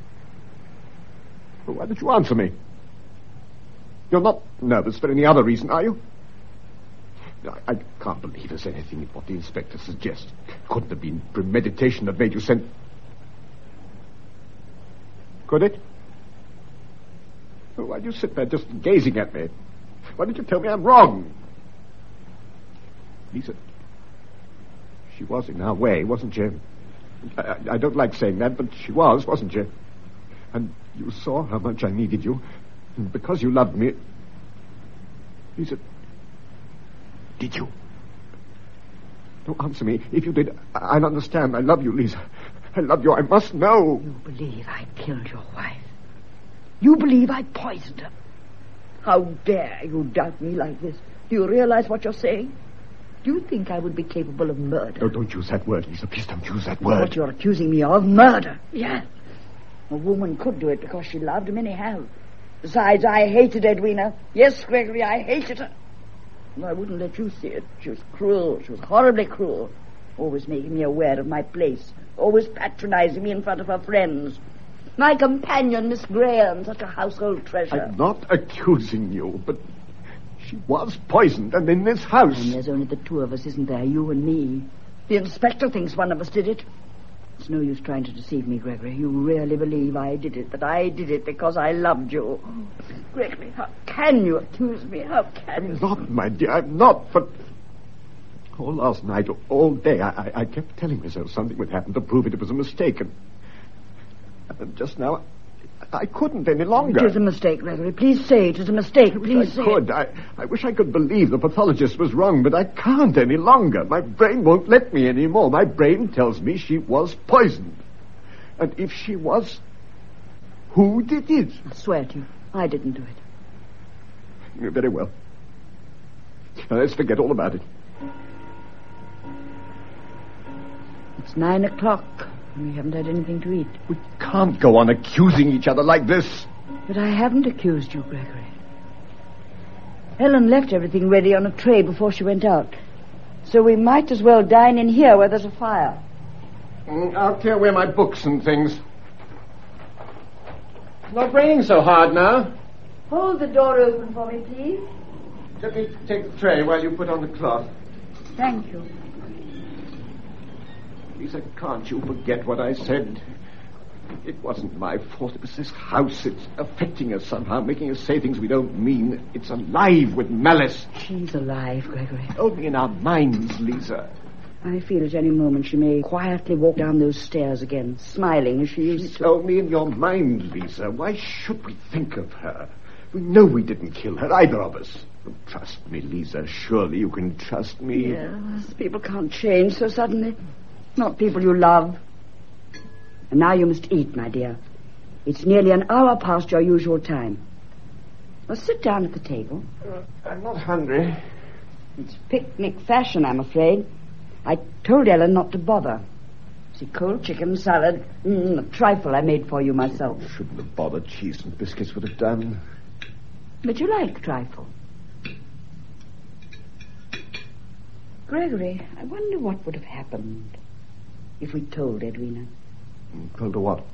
Well, why don't you answer me? You're not nervous for any other reason, are you? I can't believe there's anything in what the inspector suggests. Couldn't have been premeditation that made you send... Could it? Well, why do you sit there just gazing at me? Why don't you tell me I'm wrong? Lisa, she was in our way, wasn't she? I don't like saying that, but she was, wasn't she? And you saw how much I needed you. And because you loved me... Lisa, did you? No, answer me. If you did, I'll understand. I love you, Lisa. I love you. I must know. You believe I killed your wife. You believe I poisoned her. How dare you doubt me like this? Do you realize what you're saying? Do you think I would be capable of murder? No, don't use that word, Lisa. Please don't use that word. What you're accusing me of? Murder. Yes. A woman could do it because she loved him, and he have. Besides, I hated Edwina. Yes, Gregory, I hated her. And I wouldn't let you see it. She was cruel. She was horribly cruel. Always making me aware of my place. Always patronizing me in front of her friends. My companion, Miss Graham, such a household treasure. I'm not accusing you, but she was poisoned, and in this house. And there's only the two of us, isn't there? You and me. The inspector thinks one of us did it. It's no use trying to deceive me, Gregory. You really believe I did it, that I did it because I loved you. Gregory, how can you accuse me? How can you? I'm not, my dear, I'm not, but... All last night, all day, I kept telling myself something would happen to prove it was a mistake, and just now, I couldn't any longer. It is a mistake, Gregory. Please say it is a mistake. Please say it. I wish I could believe the pathologist was wrong, but I can't any longer. My brain won't let me anymore. My brain tells me she was poisoned. And if she was, who did it? I swear to you, I didn't do it. Very well. Now, let's forget all about it. It's 9 o'clock, and we haven't had anything to eat. We can't go on accusing each other like this. But I haven't accused you, Gregory. Ellen left everything ready on a tray before she went out. So we might as well dine in here where there's a fire. I'll clear away my books and things. Not raining so hard now. Hold the door open for me, please. Let me take the tray while you put on the cloth. Thank you. Lisa, can't you forget what I said? It wasn't my fault. It was this house. It's affecting us somehow, making us say things we don't mean. It's alive with malice. She's alive, Gregory. Only in our minds, Lisa. I feel at any moment she may quietly walk down those stairs again, smiling as she used to. Only in your mind, Lisa. Why should we think of her? We know we didn't kill her, either of us. Oh, trust me, Lisa. Surely you can trust me. Yes, people can't change so suddenly. Not people you love. And now you must eat, my dear. It's nearly an hour past your usual time. Well, sit down at the table. I'm not hungry. It's picnic fashion, I'm afraid. I told Ellen not to bother. See, cold chicken, salad, a trifle I made for you myself. Shouldn't have bothered. Cheese and biscuits would have done. But you like trifle. Gregory, I wonder what would have happened if we told Edwina. Told her what?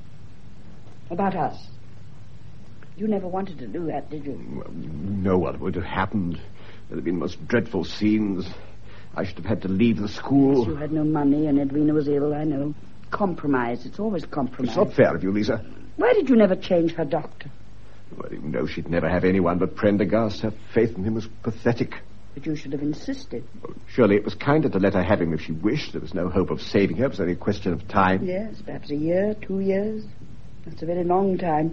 About us. You never wanted to do that, did you? Well, you know what would have happened. There'd have been the most dreadful scenes. I should have had to leave the school. Yes, you had no money and Edwina was ill, I know. Compromise. It's always compromise. It's not fair of you, Lisa. Why did you never change her doctor? Well, you know she'd never have anyone but Prendergast. Her faith in him was pathetic. But you should have insisted. Well, surely it was kinder to let her have him if she wished. There was no hope of saving her. It was only a question of time. Yes, perhaps a year, 2 years. That's a very long time.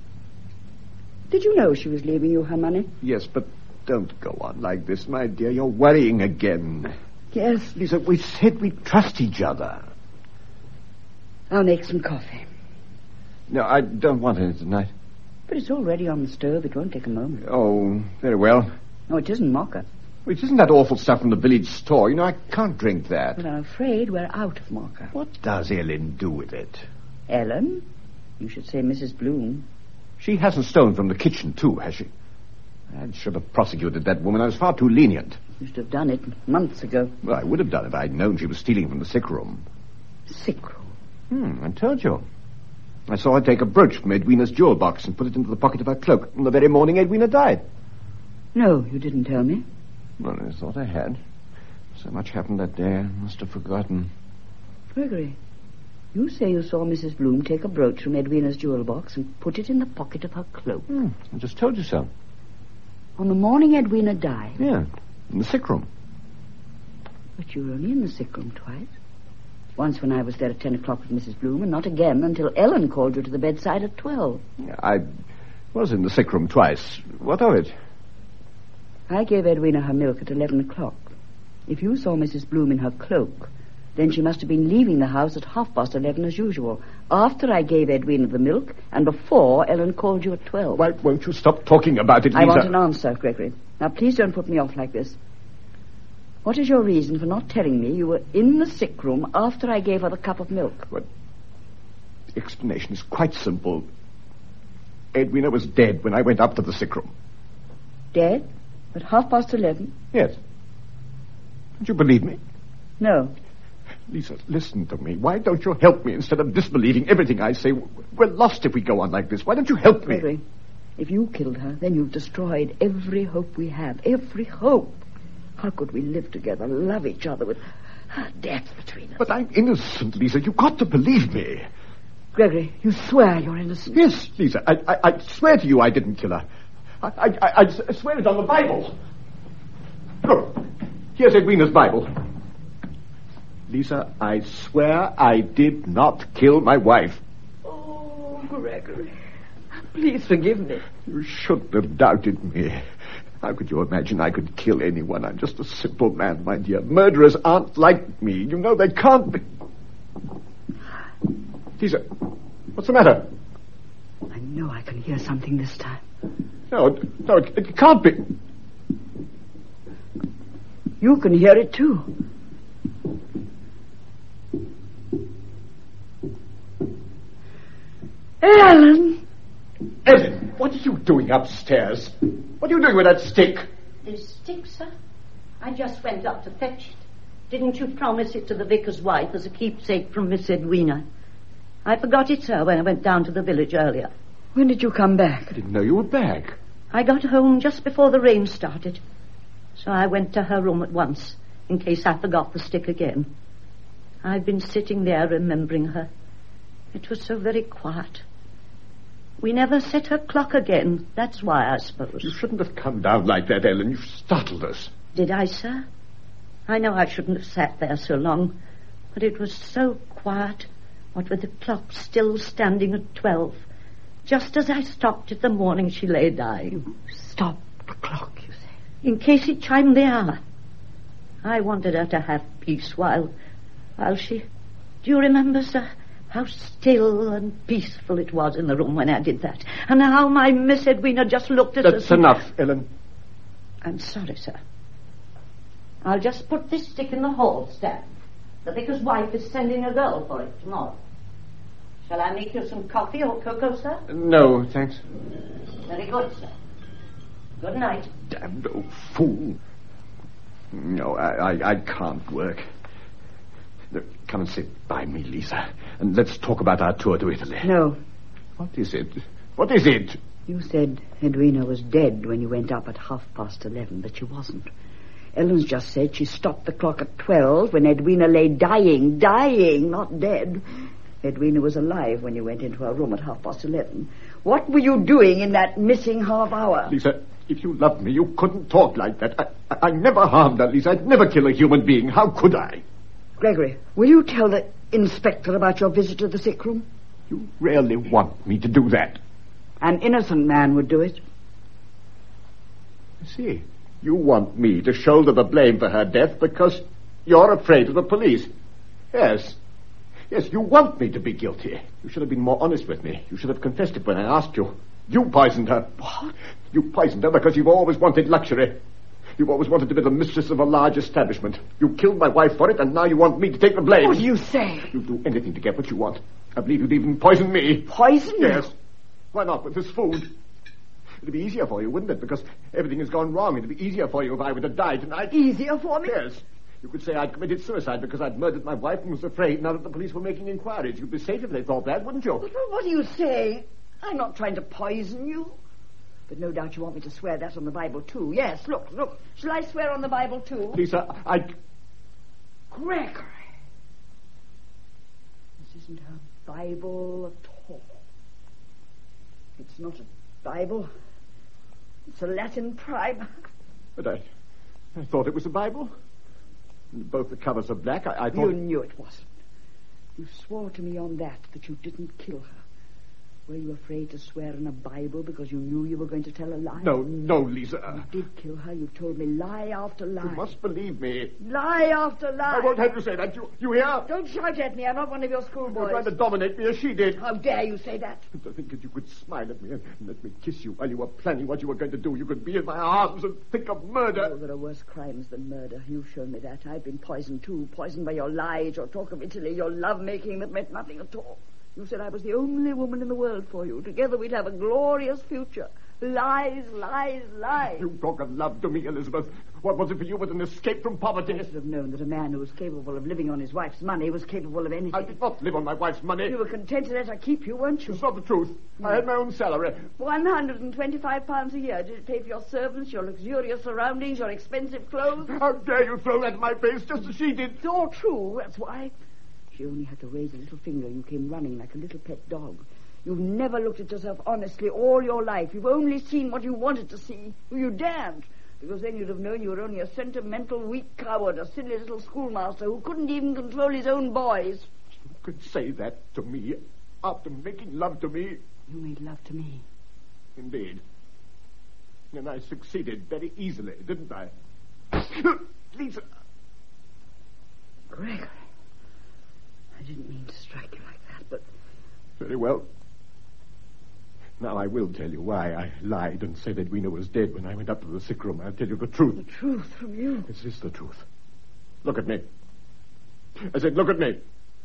Did you know she was leaving you her money? Yes, but don't go on like this, my dear. You're worrying again. Yes. Lisa, we said we'd trust each other. I'll make some coffee. No, I don't want any tonight. But it's already on the stove. It won't take a moment. Oh, very well. No, it isn't mocha. Which isn't that awful stuff from the village store. You know, I can't drink that. But I'm afraid we're out of mocha. What does Ellen do with it? Ellen? You should say Mrs. Bloom. She hasn't stolen from the kitchen, too, has she? I should have prosecuted that woman. I was far too lenient. You should have done it months ago. Well, I would have done if I'd known she was stealing from the sick room. Sick room? I told you. I saw her take a brooch from Edwina's jewel box and put it into the pocket of her cloak on the very morning Edwina died. No, you didn't tell me. Well, I thought I had. So much happened that day, I must have forgotten. Gregory, you say you saw Mrs. Bloom take a brooch from Edwina's jewel box and put it in the pocket of her cloak. I just told you so. On the morning Edwina died? Yeah, in the sick room. But you were only in the sick room twice. Once when I was there at 10 o'clock with Mrs. Bloom, and not again until Ellen called you to the bedside at 12. I was in the sick room twice. What of it? I gave Edwina her milk at 11 o'clock. If you saw Mrs. Bloom in her cloak, then she must have been leaving the house at 11:30 as usual, after I gave Edwina the milk and before Ellen called you at 12. Why won't you stop talking about it, Lisa? I want an answer, Gregory. Now, please don't put me off like this. What is your reason for not telling me you were in the sick room after I gave her the cup of milk? Well, the explanation is quite simple. Edwina was dead when I went up to the sick room. Dead? At 11:30? Yes. Don't you believe me? No. Lisa, listen to me. Why don't you help me instead of disbelieving everything I say? We're lost if we go on like this. Why don't you help me? Gregory, if you killed her, then you've destroyed every hope we have. Every hope. How could we live together, love each other with death between us? But I'm innocent, Lisa. You've got to believe me. Gregory, you swear you're innocent. Yes, Lisa. I swear to you I didn't kill her. I swear it on the Bible. Look, here's Edwina's Bible. Lisa, I swear I did not kill my wife. Oh, Gregory, please forgive me. You shouldn't have doubted me. How could you imagine I could kill anyone? I'm just a simple man, my dear. Murderers aren't like me. You know they can't be. Lisa, what's the matter? I know I can hear something this time. No, it can't be. You can hear it too. Ellen! Ellen, what are you doing upstairs? What are you doing with that stick? The stick, sir? I just went up to fetch it. Didn't you promise it to the vicar's wife as a keepsake from Miss Edwina? I forgot it, sir, when I went down to the village earlier. When did you come back? I didn't know you were back. I got home just before the rain started. So I went to her room at once, in case I forgot the stick again. I've been sitting there remembering her. It was so very quiet. We never set her clock again. That's why, I suppose. You shouldn't have come down like that, Ellen. You startled us. Did I, sir? I know I shouldn't have sat there so long, but it was so quiet, what with the clock still standing at 12, just as I stopped it the morning she lay dying. Stop the clock, you say? In case it chimed the hour. I wanted her to have peace while she... Do you remember, sir, how still and peaceful it was in the room when I did that? And how my Miss Edwina just looked at us... That's enough, Ellen. I'm sorry, sir. I'll just put this stick in the hall stand. The vicar's wife is sending a girl for it tomorrow. Shall I make you some coffee or cocoa, sir? No, thanks. Very good, sir. Good night. Damned old fool. No, I can't work. Look, come and sit by me, Lisa, and let's talk about our tour to Italy. No. What is it? What is it? You said Edwina was dead when you went up at 11:30, but she wasn't. Ellen's just said she stopped the clock at 12 when Edwina lay dying, not dead. Edwina was alive when you went into her room at 11:30. What were you doing in that missing half hour? Lisa, if you loved me, you couldn't talk like that. I never harmed her, Lisa. I'd never kill a human being. How could I? Gregory, will you tell the inspector about your visit to the sick room? You really want me to do that? An innocent man would do it. I see. You want me to shoulder the blame for her death because you're afraid of the police. Yes. Yes, you want me to be guilty. You should have been more honest with me. You should have confessed it when I asked you. You poisoned her. What? You poisoned her because you've always wanted luxury. You've always wanted to be the mistress of a large establishment. You killed my wife for it, and now you want me to take the blame. What do you say? You'll do anything to get what you want. I believe you'd even poison me. Poison you? Yes. Why not with this food? It'd be easier for you, wouldn't it? Because everything has gone wrong. It'd be easier for you if I were to die tonight. Easier for me? Yes. You could say I'd committed suicide because I'd murdered my wife and was afraid now that the police were making inquiries. You'd be safe if they thought that, wouldn't you? What do you say? I'm not trying to poison you. But no doubt you want me to swear that on the Bible, too. Yes, look. Shall I swear on the Bible, too? Lisa, Gregory. This isn't a Bible at all. It's not a Bible. It's a Latin primer. But I thought it was a Bible. Both the covers are black. I thought... You knew it wasn't. You swore to me on that you didn't kill her. Were you afraid to swear in a Bible because you knew you were going to tell a lie? No, Lisa. You did kill her. You told me lie after lie. You must believe me. Lie after lie. I won't have you say that. You hear? Don't shout at me. I'm not one of your schoolboys. You're trying to dominate me as she did. How dare you say that? And to think that you could smile at me and let me kiss you while you were planning what you were going to do. You could be in my arms and think of murder. Oh, there are worse crimes than murder. You've shown me that. I've been poisoned, too. Poisoned by your lies, your talk of Italy, your love-making that meant nothing at all. You said I was the only woman in the world for you. Together we'd have a glorious future. Lies, lies, lies. You talk of love to me, Elizabeth. What was it for you but an escape from poverty? I should have known that a man who was capable of living on his wife's money was capable of anything. I did not live on my wife's money. You were content to let her keep you, weren't you? It's not the truth. I had my own salary. £125 a year. Did it pay for your servants, your luxurious surroundings, your expensive clothes? How dare you throw that in my face just as she did? It's all true, that's why. She only had to raise a little finger. You came running like a little pet dog. You've never looked at yourself honestly all your life. You've only seen what you wanted to see. You daren't. Because then you'd have known you were only a sentimental, weak coward, a silly little schoolmaster who couldn't even control his own boys. You could say that to me. after making love to me. You made love to me. Indeed. And I succeeded very easily, didn't I? Lisa. Gregory. I didn't mean to strike you like that, but... Very well. Now I will tell you why I lied and said Edwina was dead when I went up to the sick room. I'll tell you the truth. The truth from you? This is the truth. Look at me. I said, look at me.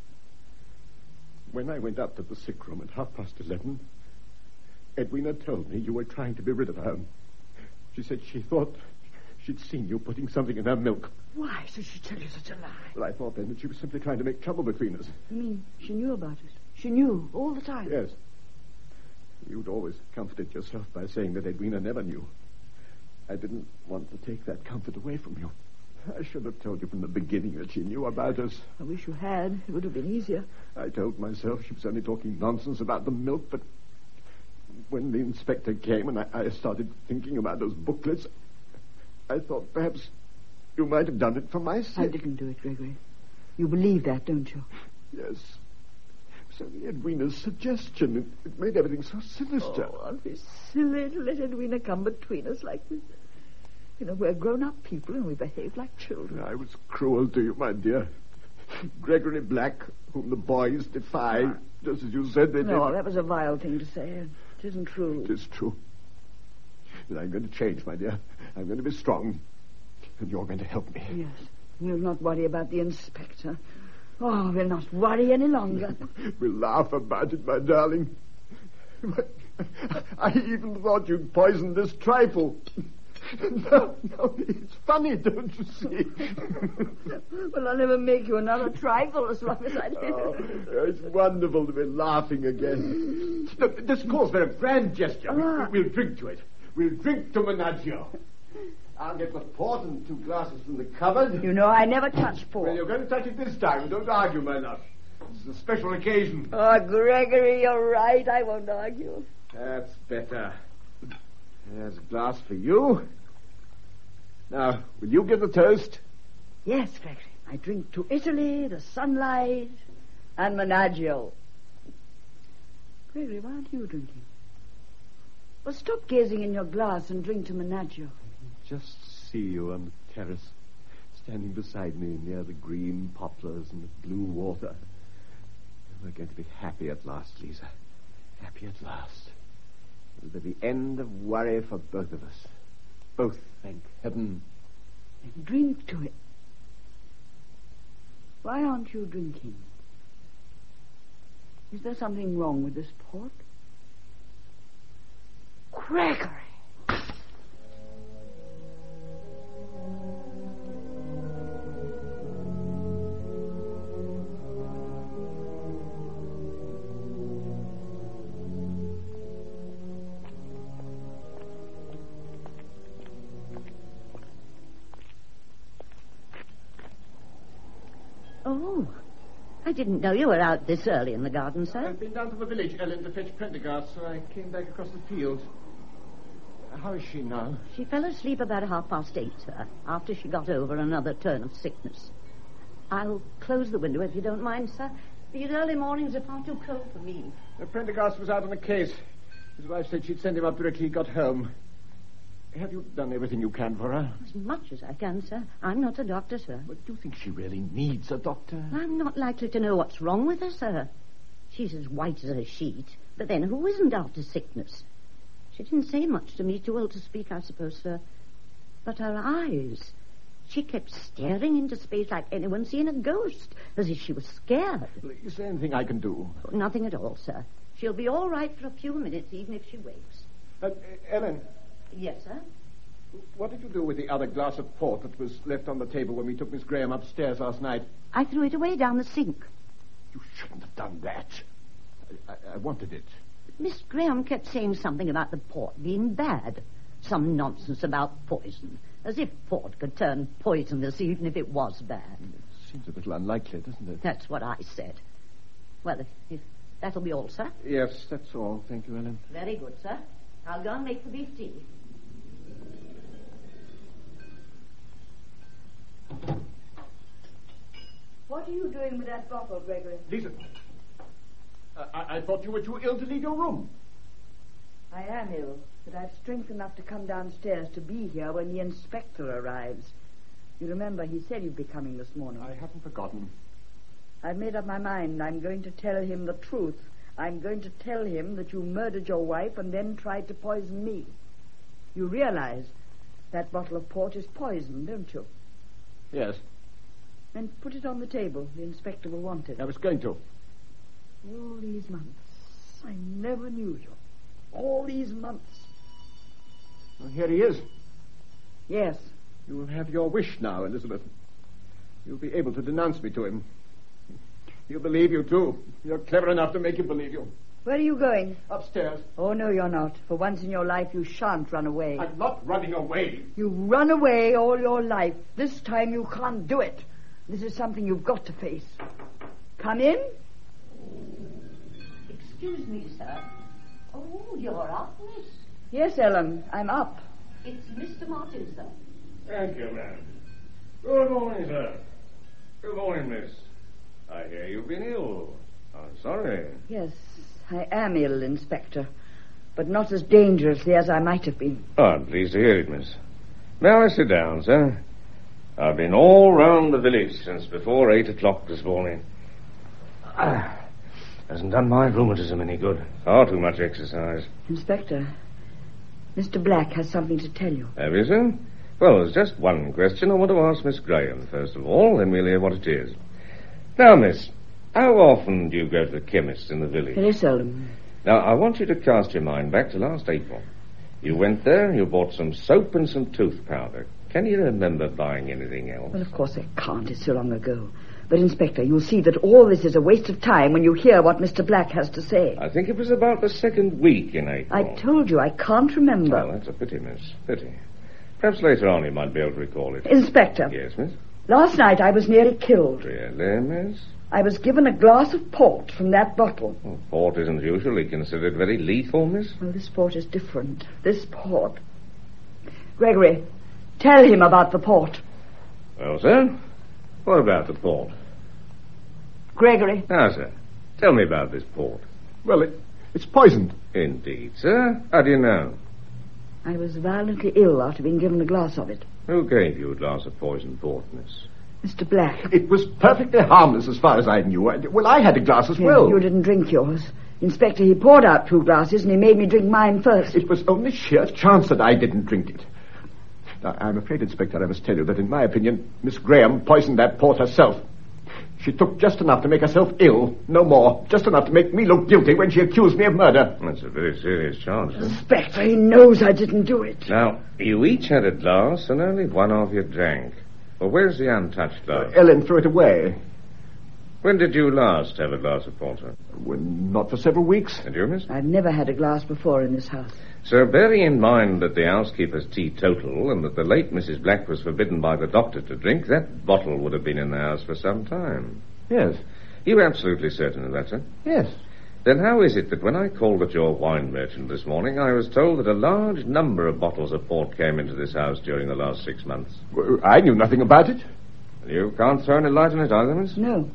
When I went up to the sick room at 11:30, Edwina told me you were trying to be rid of her. She said she thought she'd seen you putting something in her milk. Why should she tell you such a lie? Well, I thought then that she was simply trying to make trouble between us. You mean she knew about it? She knew all the time? Yes. You'd always comforted yourself by saying that Edwina never knew. I didn't want to take that comfort away from you. I should have told you from the beginning that she knew about us. I wish you had. It would have been easier. I told myself she was only talking nonsense about the milk, but when the inspector came and I started thinking about those booklets, I thought perhaps you might have done it for my sake. I didn't do it, Gregory. You believe that, don't you? Yes. So the Edwina's suggestion, it made everything so sinister. Oh, I'll be silly to let Edwina come between us like this. You know, we're grown-up people and we behave like children. I was cruel to you, my dear. Gregory Black, whom the boys defy, just as you said they did. No, that was a vile thing to say. It isn't true. It is true. But I'm going to change, my dear. I'm going to be strong. And you're going to help me. Yes. We'll not worry about the inspector. Oh, we'll not worry any longer. We'll laugh about it, my darling. I even thought you'd poisoned this trifle. No, it's funny, don't you see? Well, I'll never make you another trifle as long as I live. Oh, it's wonderful to be laughing again. Look, this calls for a grand gesture. We'll drink to it. We'll drink to Menaggio. I'll get the port and 2 glasses from the cupboard. You know I never touch port. Well, you're going to touch it this time. Don't argue, my love. This is a special occasion. Oh, Gregory, you're right. I won't argue. That's better. There's a glass for you. Now, will you give the toast? Yes, Gregory. I drink to Italy, the sunlight, and Menaggio. Gregory, why aren't you drinking? Well, stop gazing in your glass and drink to Menaggio. Just see you on the terrace, standing beside me near the green poplars and the blue water. We're going to be happy at last, Lisa. Happy at last. It'll be the end of worry for both of us. Both, thank heaven. Then drink to it. Why aren't you drinking? Is there something wrong with this port? Gregory! Oh, I didn't know you were out this early in the garden, sir. I've been down to the village, Ellen, to fetch Prendergast, so I came back across the field. How is she now? She fell asleep about 8:30, sir, after she got over another turn of sickness. I'll close the window if you don't mind, sir. These early mornings are far too cold for me. Prendergast was out on a case. His wife said she'd send him up directly he got home. Have you done everything you can for her? As much as I can, sir. I'm not a doctor, sir. But do you think she really needs a doctor? I'm not likely to know what's wrong with her, sir. She's as white as a sheet. But then who isn't after sickness? She didn't say much to me, too ill to speak, I suppose, sir. But her eyes... She kept staring into space like anyone seeing a ghost, as if she was scared. Is there anything I can do? Oh, nothing at all, sir. She'll be all right for a few minutes, even if she wakes. Ellen. Yes, sir? What did you do with the other glass of port that was left on the table when we took Miss Graham upstairs last night? I threw it away down the sink. You shouldn't have done that. I wanted it. Miss Graham kept saying something about the port being bad. Some nonsense about poison. As if port could turn poisonous even if it was bad. It seems a little unlikely, doesn't it? That's what I said. Well, if that'll be all, sir. Yes, that's all. Thank you, Ellen. Very good, sir. I'll go and make the beef tea. What are you doing with that bottle, Gregory? Lisa. I thought you were too ill to leave your room. I am ill, but I've strength enough to come downstairs to be here when the inspector arrives. You remember he said you'd be coming this morning. I haven't forgotten. I've made up my mind. I'm going to tell him the truth. I'm going to tell him that you murdered your wife and then tried to poison me. You realize that bottle of port is poison, don't you? Yes, Then put it on the table. The inspector will want it. I was going to. All these months, I never knew you. All these months. Well, here he is. Yes. You will have your wish now, Elizabeth. You'll be able to denounce me to him. He'll believe you, too. You're clever enough to make him believe you. Where are you going? Upstairs. Oh, no, you're not. For once in your life, you shan't run away. I'm not running away. You run away all your life. This time you can't do it. This is something you've got to face. Come in. Excuse me, sir. Oh, you're up, miss. Yes, Ellen, I'm up. It's Mr. Martin, sir. Thank you, ma'am. Good morning, sir. Good morning, miss. I hear you've been ill. I'm sorry. Yes, I am ill, Inspector, but not as dangerously as I might have been. Oh, I'm pleased to hear it, miss. May I sit down, sir? I've been all round the village since before 8 o'clock this morning. Hasn't done my rheumatism any good. Far too much exercise. Inspector, Mr. Black has something to tell you. Have you, sir? Well, there's just one question I want to ask Miss Graham, first of all, then we'll hear what it is. Now, miss, how often do you go to the chemist in the village? Very seldom. Now, I want you to cast your mind back to last April. You went there, you bought some soap and some tooth powder. Can you remember buying anything else? Well, of course I can't. It's so long ago. But, Inspector, you'll see that all this is a waste of time when you hear what Mr. Black has to say. I think it was about the second week in April. I told you I can't remember. Oh, that's a pity, miss. Pity. Perhaps later on you might be able to recall it. Inspector. Yes, miss? Last night I was nearly killed. Really, miss? I was given a glass of port from that bottle. Well, port isn't usually considered very lethal, miss. Well, this port is different. This port. Gregory, tell him about the port. Well, sir, what about the port? Gregory. Now, sir, tell me about this port. Well, it's poisoned. Indeed, sir. How do you know? I was violently ill after being given a glass of it. Who gave you a glass of poisoned port, miss? Mr. Black. It was perfectly harmless as far as I knew. Well, I had a glass as well. You didn't drink yours. Inspector, he poured out 2 glasses and he made me drink mine first. It was only sheer chance that I didn't drink it. Now, I'm afraid, Inspector, I must tell you that in my opinion, Miss Graham poisoned that port herself. She took just enough to make herself ill, no more. Just enough to make me look guilty when she accused me of murder. That's a very serious charge, sir. Inspector, he knows I didn't do it. Now, you each had a glass and only one of you drank. Well, where's the untouched glass? Ellen threw it away. When did you last have a glass of porter? Well, not for several weeks. And you, miss? I've never had a glass before in this house. Sir, bearing in mind that the housekeeper's teetotal and that the late Mrs. Black was forbidden by the doctor to drink, that bottle would have been in the house for some time. Yes. You're absolutely certain of that, sir? Yes. Then how is it that when I called at your wine merchant this morning, I was told that a large number of bottles of port came into this house during the last 6 months? Well, I knew nothing about it. You can't throw any light on it either, miss? No.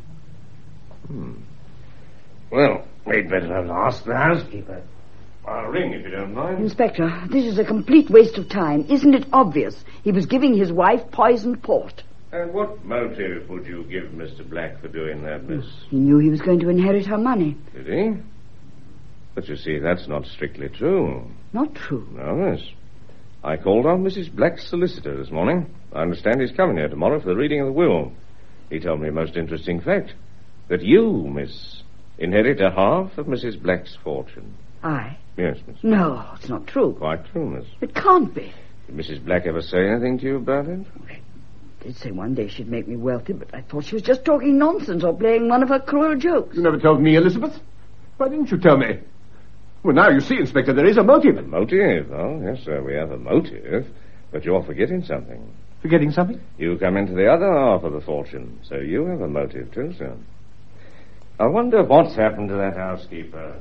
Well, we'd better have asked the housekeeper. I'll ring if you don't mind. Inspector, this is a complete waste of time. Isn't it obvious? He was giving his wife poisoned port. And what motive would you give Mr. Black for doing that, miss? He knew he was going to inherit her money. Did he? But you see, that's not strictly true. Not true. No, miss. I called on Mrs. Black's solicitor this morning. I understand he's coming here tomorrow for the reading of the will. He told me a most interesting fact. That you, miss, inherit a half of Mrs. Black's fortune. I? Yes, miss. No, it's not true. Quite true, miss. It can't be. Did Mrs. Black ever say anything to you about it? She did say one day she'd make me wealthy, but I thought she was just talking nonsense or playing one of her cruel jokes. You never told me, Elizabeth. Why didn't you tell me? Well, now you see, Inspector, there is a motive. A motive? Oh, yes, sir, we have a motive. But you're forgetting something. Forgetting something? You come into the other half of the fortune, so you have a motive too, sir. I wonder what's happened to that housekeeper.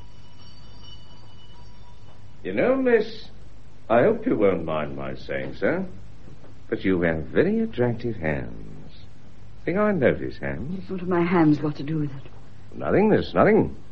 You know, miss, I hope you won't mind my saying so, but you have very attractive hands. Think I notice hands? What have my hands got to do with it? Nothing, miss, nothing.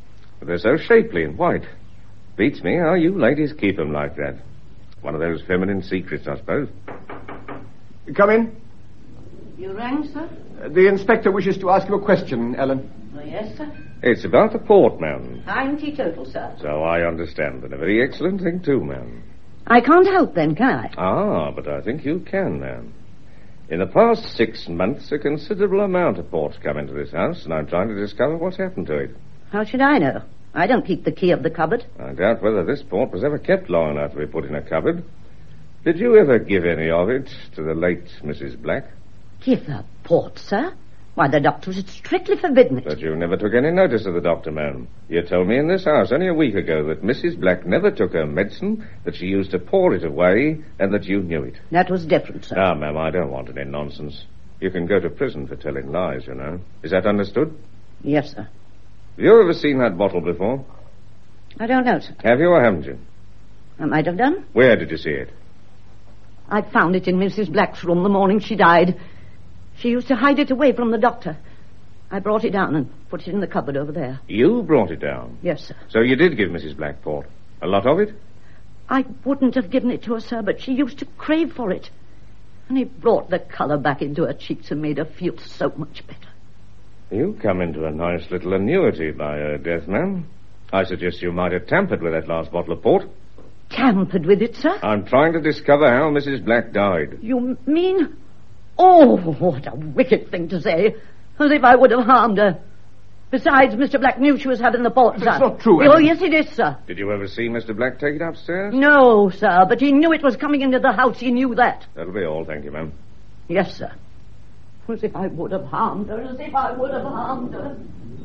But they're so shapely and white. Beats me how you ladies keep 'em like that. One of those feminine secrets, I suppose. Come in. You rang, sir? The inspector wishes to ask you a question, Ellen. Oh, yes, sir. It's about the port, ma'am. I'm teetotal, sir. So I understand. And a very excellent thing, too, ma'am. I can't help then, can I? Ah, but I think you can, ma'am. In the past 6 months, a considerable amount of port's come into this house, and I'm trying to discover what's happened to it. How should I know? I don't keep the key of the cupboard. I doubt whether this port was ever kept long enough to be put in a cupboard. Did you ever give any of it to the late Mrs. Black? Give her port, sir? Why, the doctor had strictly forbidden it. But you never took any notice of the doctor, ma'am. You told me in this house only a week ago that Mrs. Black never took her medicine, that she used to pour it away, and that you knew it. That was different, sir. Now, ma'am, I don't want any nonsense. You can go to prison for telling lies, you know. Is that understood? Yes, sir. Have you ever seen that bottle before? I don't know, sir. Have you or haven't you? I might have done. Where did you see it? I found it in Mrs. Black's room the morning she died. She used to hide it away from the doctor. I brought it down and put it in the cupboard over there. You brought it down? Yes, sir. So you did give Mrs. Black port? A lot of it? I wouldn't have given it to her, sir, but she used to crave for it. And it brought the colour back into her cheeks and made her feel so much better. You come into a nice little annuity by her death, ma'am. I suggest you might have tampered with that last bottle of port. Tampered with it, sir? I'm trying to discover how Mrs. Black died. You mean... Oh, what a wicked thing to say. As if I would have harmed her. Besides, Mr. Black knew she was having the port, sir. That's not true, Oh, Ellen. yes, it is, sir. Did you ever see Mr. Black take it upstairs? No, sir, but he knew it was coming into the house. He knew that. That'll be all, thank you, ma'am. Yes, sir. As if I would have harmed her. As if I would have harmed her.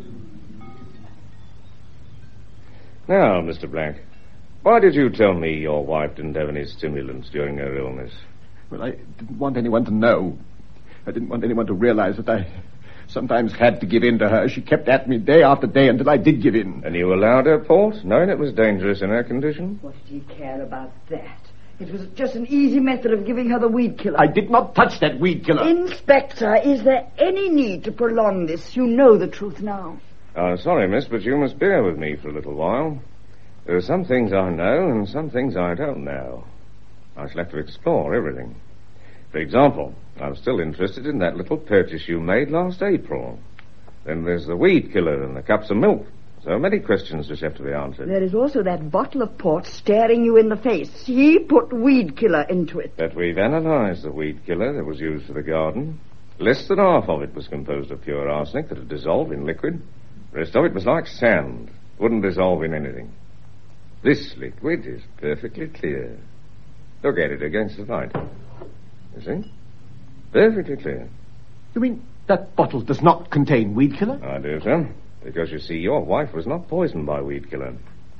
Now, Mr. Black, why did you tell me your wife didn't have any stimulants during her illness? Well, I didn't want anyone to know. I didn't want anyone to realize that I sometimes had to give in to her. She kept at me day after day until I did give in. And you allowed her port, knowing it was dangerous in her condition? What do you care about that? It was just an easy method of giving her the weed killer. I did not touch that weed killer. Inspector, is there any need to prolong this? You know the truth now. I'm sorry, miss, but you must bear with me for a little while. There are some things I know and some things I don't know. I shall have to explore everything. For example, I'm still interested in that little purchase you made last April. Then there's the weed killer and the cups of milk. So many questions which have to be answered. There is also that bottle of port staring you in the face. He put weed killer into it. But we've analysed the weed killer that was used for the garden. Less than half of it was composed of pure arsenic that had dissolved in liquid. The rest of it was like sand. Wouldn't dissolve in anything. This liquid is perfectly clear. Look at it against the light. You see? Perfectly clear. You mean that bottle does not contain weed killer? I do, sir. Because, you see, your wife was not poisoned by weed killer.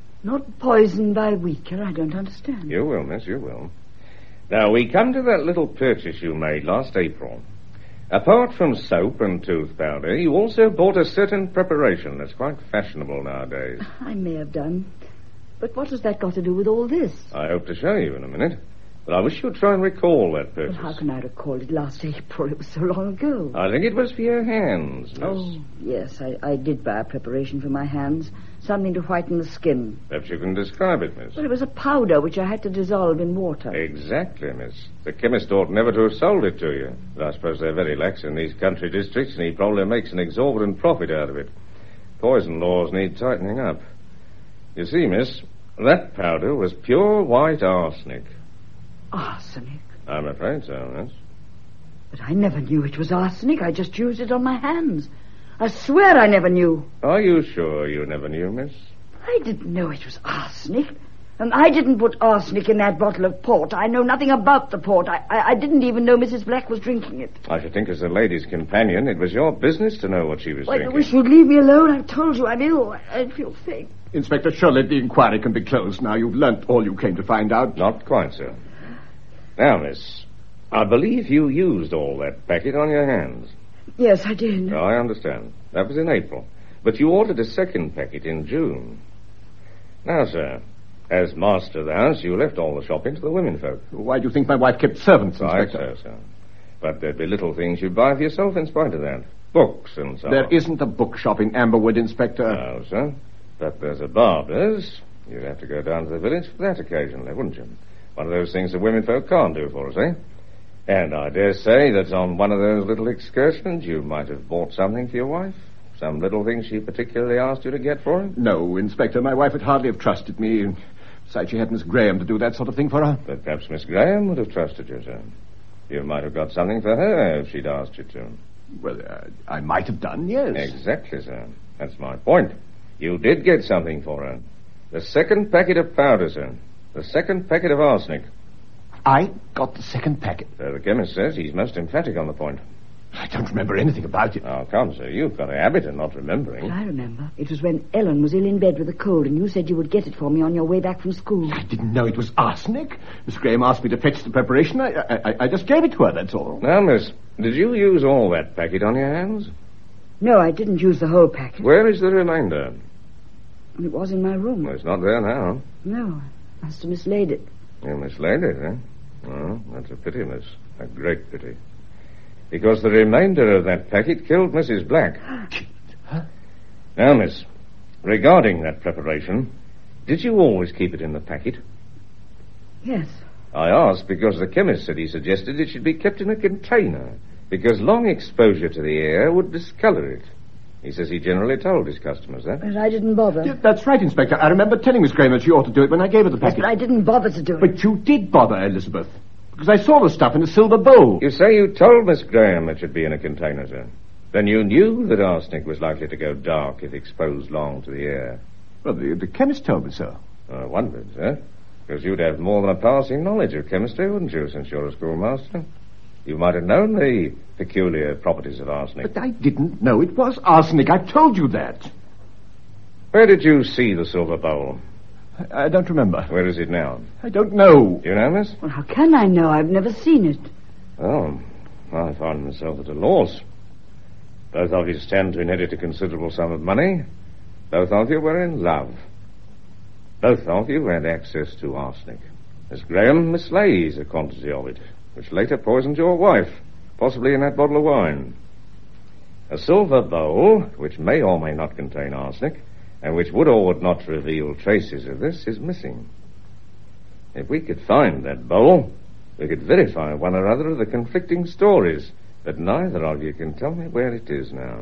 Not poisoned by weed killer? I don't understand. You will, miss, you will. Now, we come to that little purchase you made last April. Apart from soap and tooth powder, you also bought a certain preparation that's quite fashionable nowadays. I may have done. But what has that got to do with all this? I hope to show you in a minute. But I wish you'd try and recall that purchase. Well, how can I recall it last April? It was so long ago. I think it was for your hands, miss. Oh, yes, I did buy a preparation for my hands. Something to whiten the skin. Perhaps you can describe it, miss. Well, it was a powder which I had to dissolve in water. Exactly, miss. The chemist ought never to have sold it to you. But I suppose they're very lax in these country districts, and he probably makes an exorbitant profit out of it. Poison laws need tightening up. You see, miss, that powder was pure white arsenic. Arsenic? I'm afraid so, miss. But I never knew it was arsenic. I just used it on my hands. I swear I never knew. Are you sure you never knew, miss? I didn't know it was arsenic. And I didn't put arsenic in that bottle of port. I know nothing about the port. I didn't even know Mrs. Black was drinking it. I should think as a lady's companion, it was your business to know what she was I drinking. wish you'd leave me alone. I've told you I'm ill. I feel faint. Inspector, surely the inquiry can be closed now. You've learnt all you came to find out. Not quite, sir. Now, miss, I believe you used all that packet on your hands. Yes, I did. I understand. That was in April. But you ordered a second packet in June. Now, sir, as master of the house, you left all the shopping to the womenfolk. Why do you think my wife kept servants, Right, Inspector? sir. But there'd be little things you'd buy for yourself in spite of that. Books and so There on. isn't a bookshop in Amberwood, Inspector. No, sir. But there's a barber's. You'd have to go down to the village for that occasionally, wouldn't you? One of those things that women folk can't do for us, eh? And I dare say that on one of those little excursions you might have bought something for your wife. Some little thing she particularly asked you to get for her? No, Inspector, my wife would hardly have trusted me. Besides, she had Miss Graham to do that sort of thing for her. But perhaps Miss Graham would have trusted you, sir. You might have got something for her if she'd asked you to. Well, I might have done, yes. Exactly, sir. That's my point. You did get something for her. The second packet of powder, sir. The second packet of arsenic. I got the second packet. So the chemist says he's most emphatic on the point. I don't remember anything about it. Oh, come, sir. You've got a habit of not remembering. I remember. It was when Ellen was ill in bed with a cold, and you said you would get it for me on your way back from school. I didn't know it was arsenic. Miss Graham asked me to fetch the preparation. I just gave it to her, that's all. Now, miss, did you use all that packet on your hands? No, I didn't use the whole packet. Where is the remainder? It was in my room. Well, it's not there now. No, I must have mislaid it. You mislaid it, eh? Well, that's a pity, miss. A great pity. Because the remainder of that packet killed Mrs. Black. Huh? Now, miss, regarding that preparation, did you always keep it in the packet? Yes. I asked because the chemist said he suggested it should be kept in a container, because long exposure to the air would discolor it. He says he generally told his customers that. But I didn't bother. Yeah, that's right, Inspector. I remember telling Miss Graham that she ought to do it when I gave her the Yes, packet. but I didn't bother to do it. But you did bother, Elizabeth. Because I saw the stuff in a silver bowl. You say you told Miss Graham it should be in a container, sir. Then you knew that arsenic was likely to go dark if exposed long to the air. Well, the chemist told me so. I wondered, sir. Because you'd have more than a passing knowledge of chemistry, wouldn't you, since you're a schoolmaster? You might have known the peculiar properties of arsenic. But I didn't know it was arsenic. I told you that. Where did you see the silver bowl? I don't remember. Where is it now? I don't know. Do you know, miss? Well, how can I know? I've never seen it. Oh, I find myself at a loss. Both of you stand to inherit a considerable sum of money. Both of you were in love. Both of you had access to arsenic. Miss Graham mislays a quantity of it, which later poisoned your wife, possibly in that bottle of wine. A silver bowl, which may or may not contain arsenic, and which would or would not reveal traces of this, is missing. If we could find that bowl, we could verify one or other of the conflicting stories, but neither of you can tell me where it is now.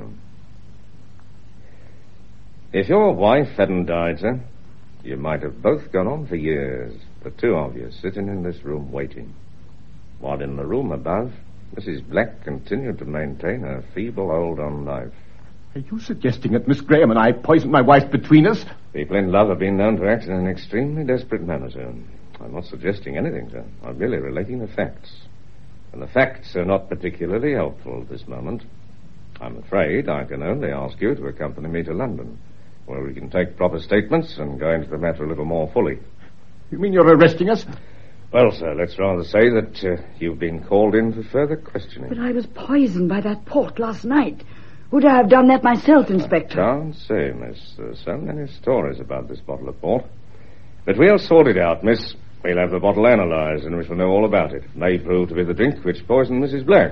If your wife hadn't died, sir, you might have both gone on for years, the two of you sitting in this room waiting. While in the room above, Mrs. Black continued to maintain her feeble hold on life. Are you suggesting that Miss Graham and I poisoned my wife between us? People in love have been known to act in an extremely desperate manner, sir. I'm not suggesting anything, sir. I'm merely relating the facts. And the facts are not particularly helpful at this moment. I'm afraid I can only ask you to accompany me to London, where we can take proper statements and go into the matter a little more fully. You mean you're arresting us? Well, sir, let's rather say that you've been called in for further questioning. But I was poisoned by that port last night. Would I have done that myself, Inspector? I can't say, miss. There's so many stories about this bottle of port. But we'll sort it out, miss. We'll have the bottle analysed, and we shall know all about it. It may prove to be the drink which poisoned Mrs. Black.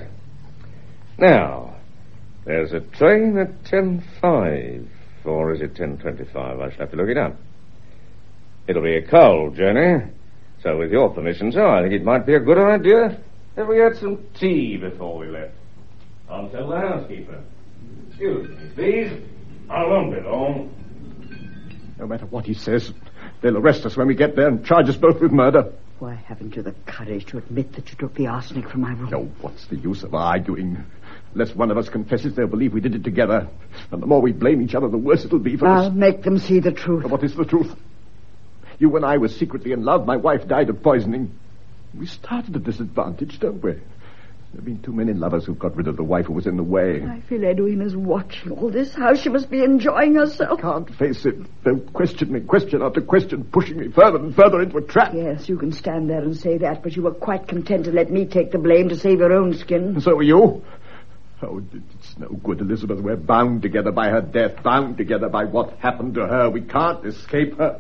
Now, there's a train at 10:05, or is it 10:25? I shall have to look it up. It'll be a cold journey, so with your permission, sir, I think it might be a good idea if we had some tea before we left. I'll tell the housekeeper. Excuse me, please. I won't be long. No matter what he says, they'll arrest us when we get there and charge us both with murder. Why haven't you the courage to admit that you took the arsenic from my room? No, what's the use of arguing? Unless one of us confesses, they'll believe we did it together. And the more we blame each other, the worse it'll be for us. I'll make them see the truth. What is the truth? You and I were secretly in love. My wife died of poisoning. We started at a disadvantage, don't we? There have been too many lovers who've got rid of the wife who was in the way. I feel Edwina's watching all this. How she must be enjoying herself. I can't face it. They'll question me, question after question, pushing me further and further into a trap. Yes, you can stand there and say that, but you were quite content to let me take the blame to save your own skin. And so are you. Oh, it's no good, Elizabeth. We're bound together by her death, bound together by what happened to her. We can't escape her.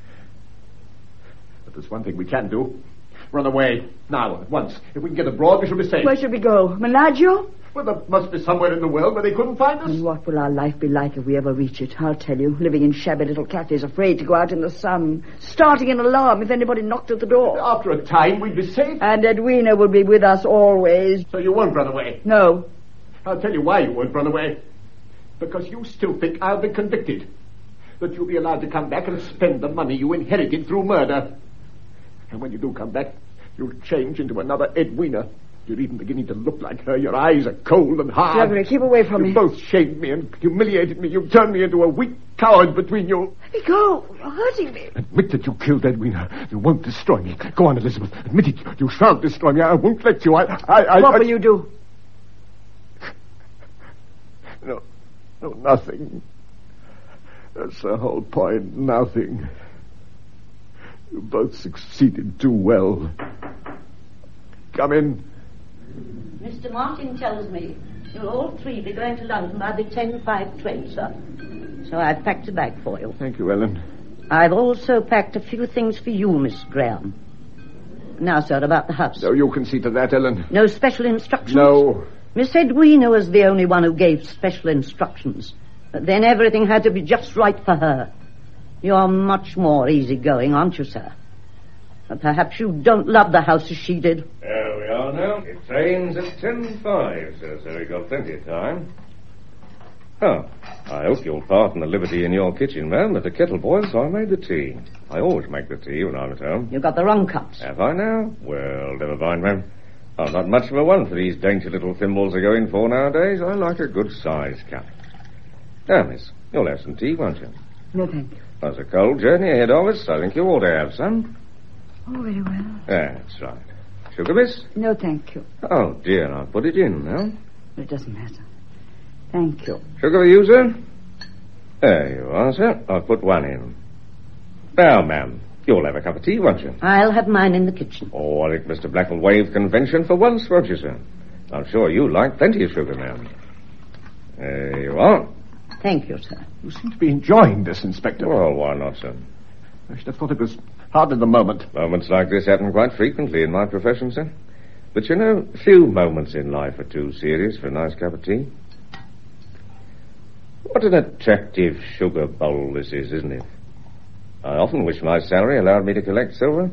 But there's one thing we can do. Run away. Now, at once. If we can get abroad, we shall be safe. Where should we go? Menaggio? Well, there must be somewhere in the world where they couldn't find us. And what will our life be like if we ever reach it? I'll tell you, living in shabby little cafes, afraid to go out in the sun, starting an alarm if anybody knocked at the door. After a time, we'd be safe. And Edwina will be with us always. So you won't run away? No. I'll tell you why you won't run away. Because you still think I'll be convicted. That you'll be allowed to come back and spend the money you inherited through murder. And when you do come back, you'll change into another Edwina. You're even beginning to look like her. Your eyes are cold and hard. Gregory, keep away from me. You both shamed me and humiliated me. You've turned me into a weak coward between you. Let me go. You're hurting me. Admit that you killed Edwina. You won't destroy me. Go on, Elizabeth. Admit it. You shan't destroy me. I won't let you. What will you do? No, nothing. That's the whole point. Nothing. You both succeeded too well. Come in. Mr. Martin tells me you'll all three be going to London by the 10:05 train, sir. So I've packed a bag for you. Thank you, Ellen. I've also packed a few things for you, Miss Graham. Now, sir, about the house. No, you can see to that, Ellen. No special instructions? No. Miss Edwina was the only one who gave special instructions. But then everything had to be just right for her. You're much more easygoing, aren't you, sir? But perhaps you don't love the house as she did. There we are now. It trains at 10:05, so we've got plenty of time. Oh, I hope you'll pardon the liberty in your kitchen, ma'am, that the kettle boils, so I made the tea. I always make the tea when I'm at home. You got the wrong cups. Have I now? Well, never mind, ma'am. I'm not much of a one for these dainty little thimbles are going for nowadays. I like a good-sized cup. Now, miss, you'll have some tea, won't you? No, thank you. There's a cold journey ahead of us. I think you ought to have some. Oh, very well. That's right. Sugar, miss? No, thank you. Oh, dear, I'll put it in now. It doesn't matter. Thank you. Sugar for you, sir? There you are, sir. I'll put one in. Now, ma'am, you'll have a cup of tea, won't you? I'll have mine in the kitchen. Oh, I think Mr. Black will waive convention for once, won't you, sir? I'm sure you like plenty of sugar, ma'am. There you are. Thank you, sir. You seem to be enjoying this, Inspector. Well, why not, sir? I should have thought it was hardly the moment. Moments like this happen quite frequently in my profession, sir. But you know, few moments in life are too serious for a nice cup of tea. What an attractive sugar bowl this is, isn't it? I often wish my salary allowed me to collect silver.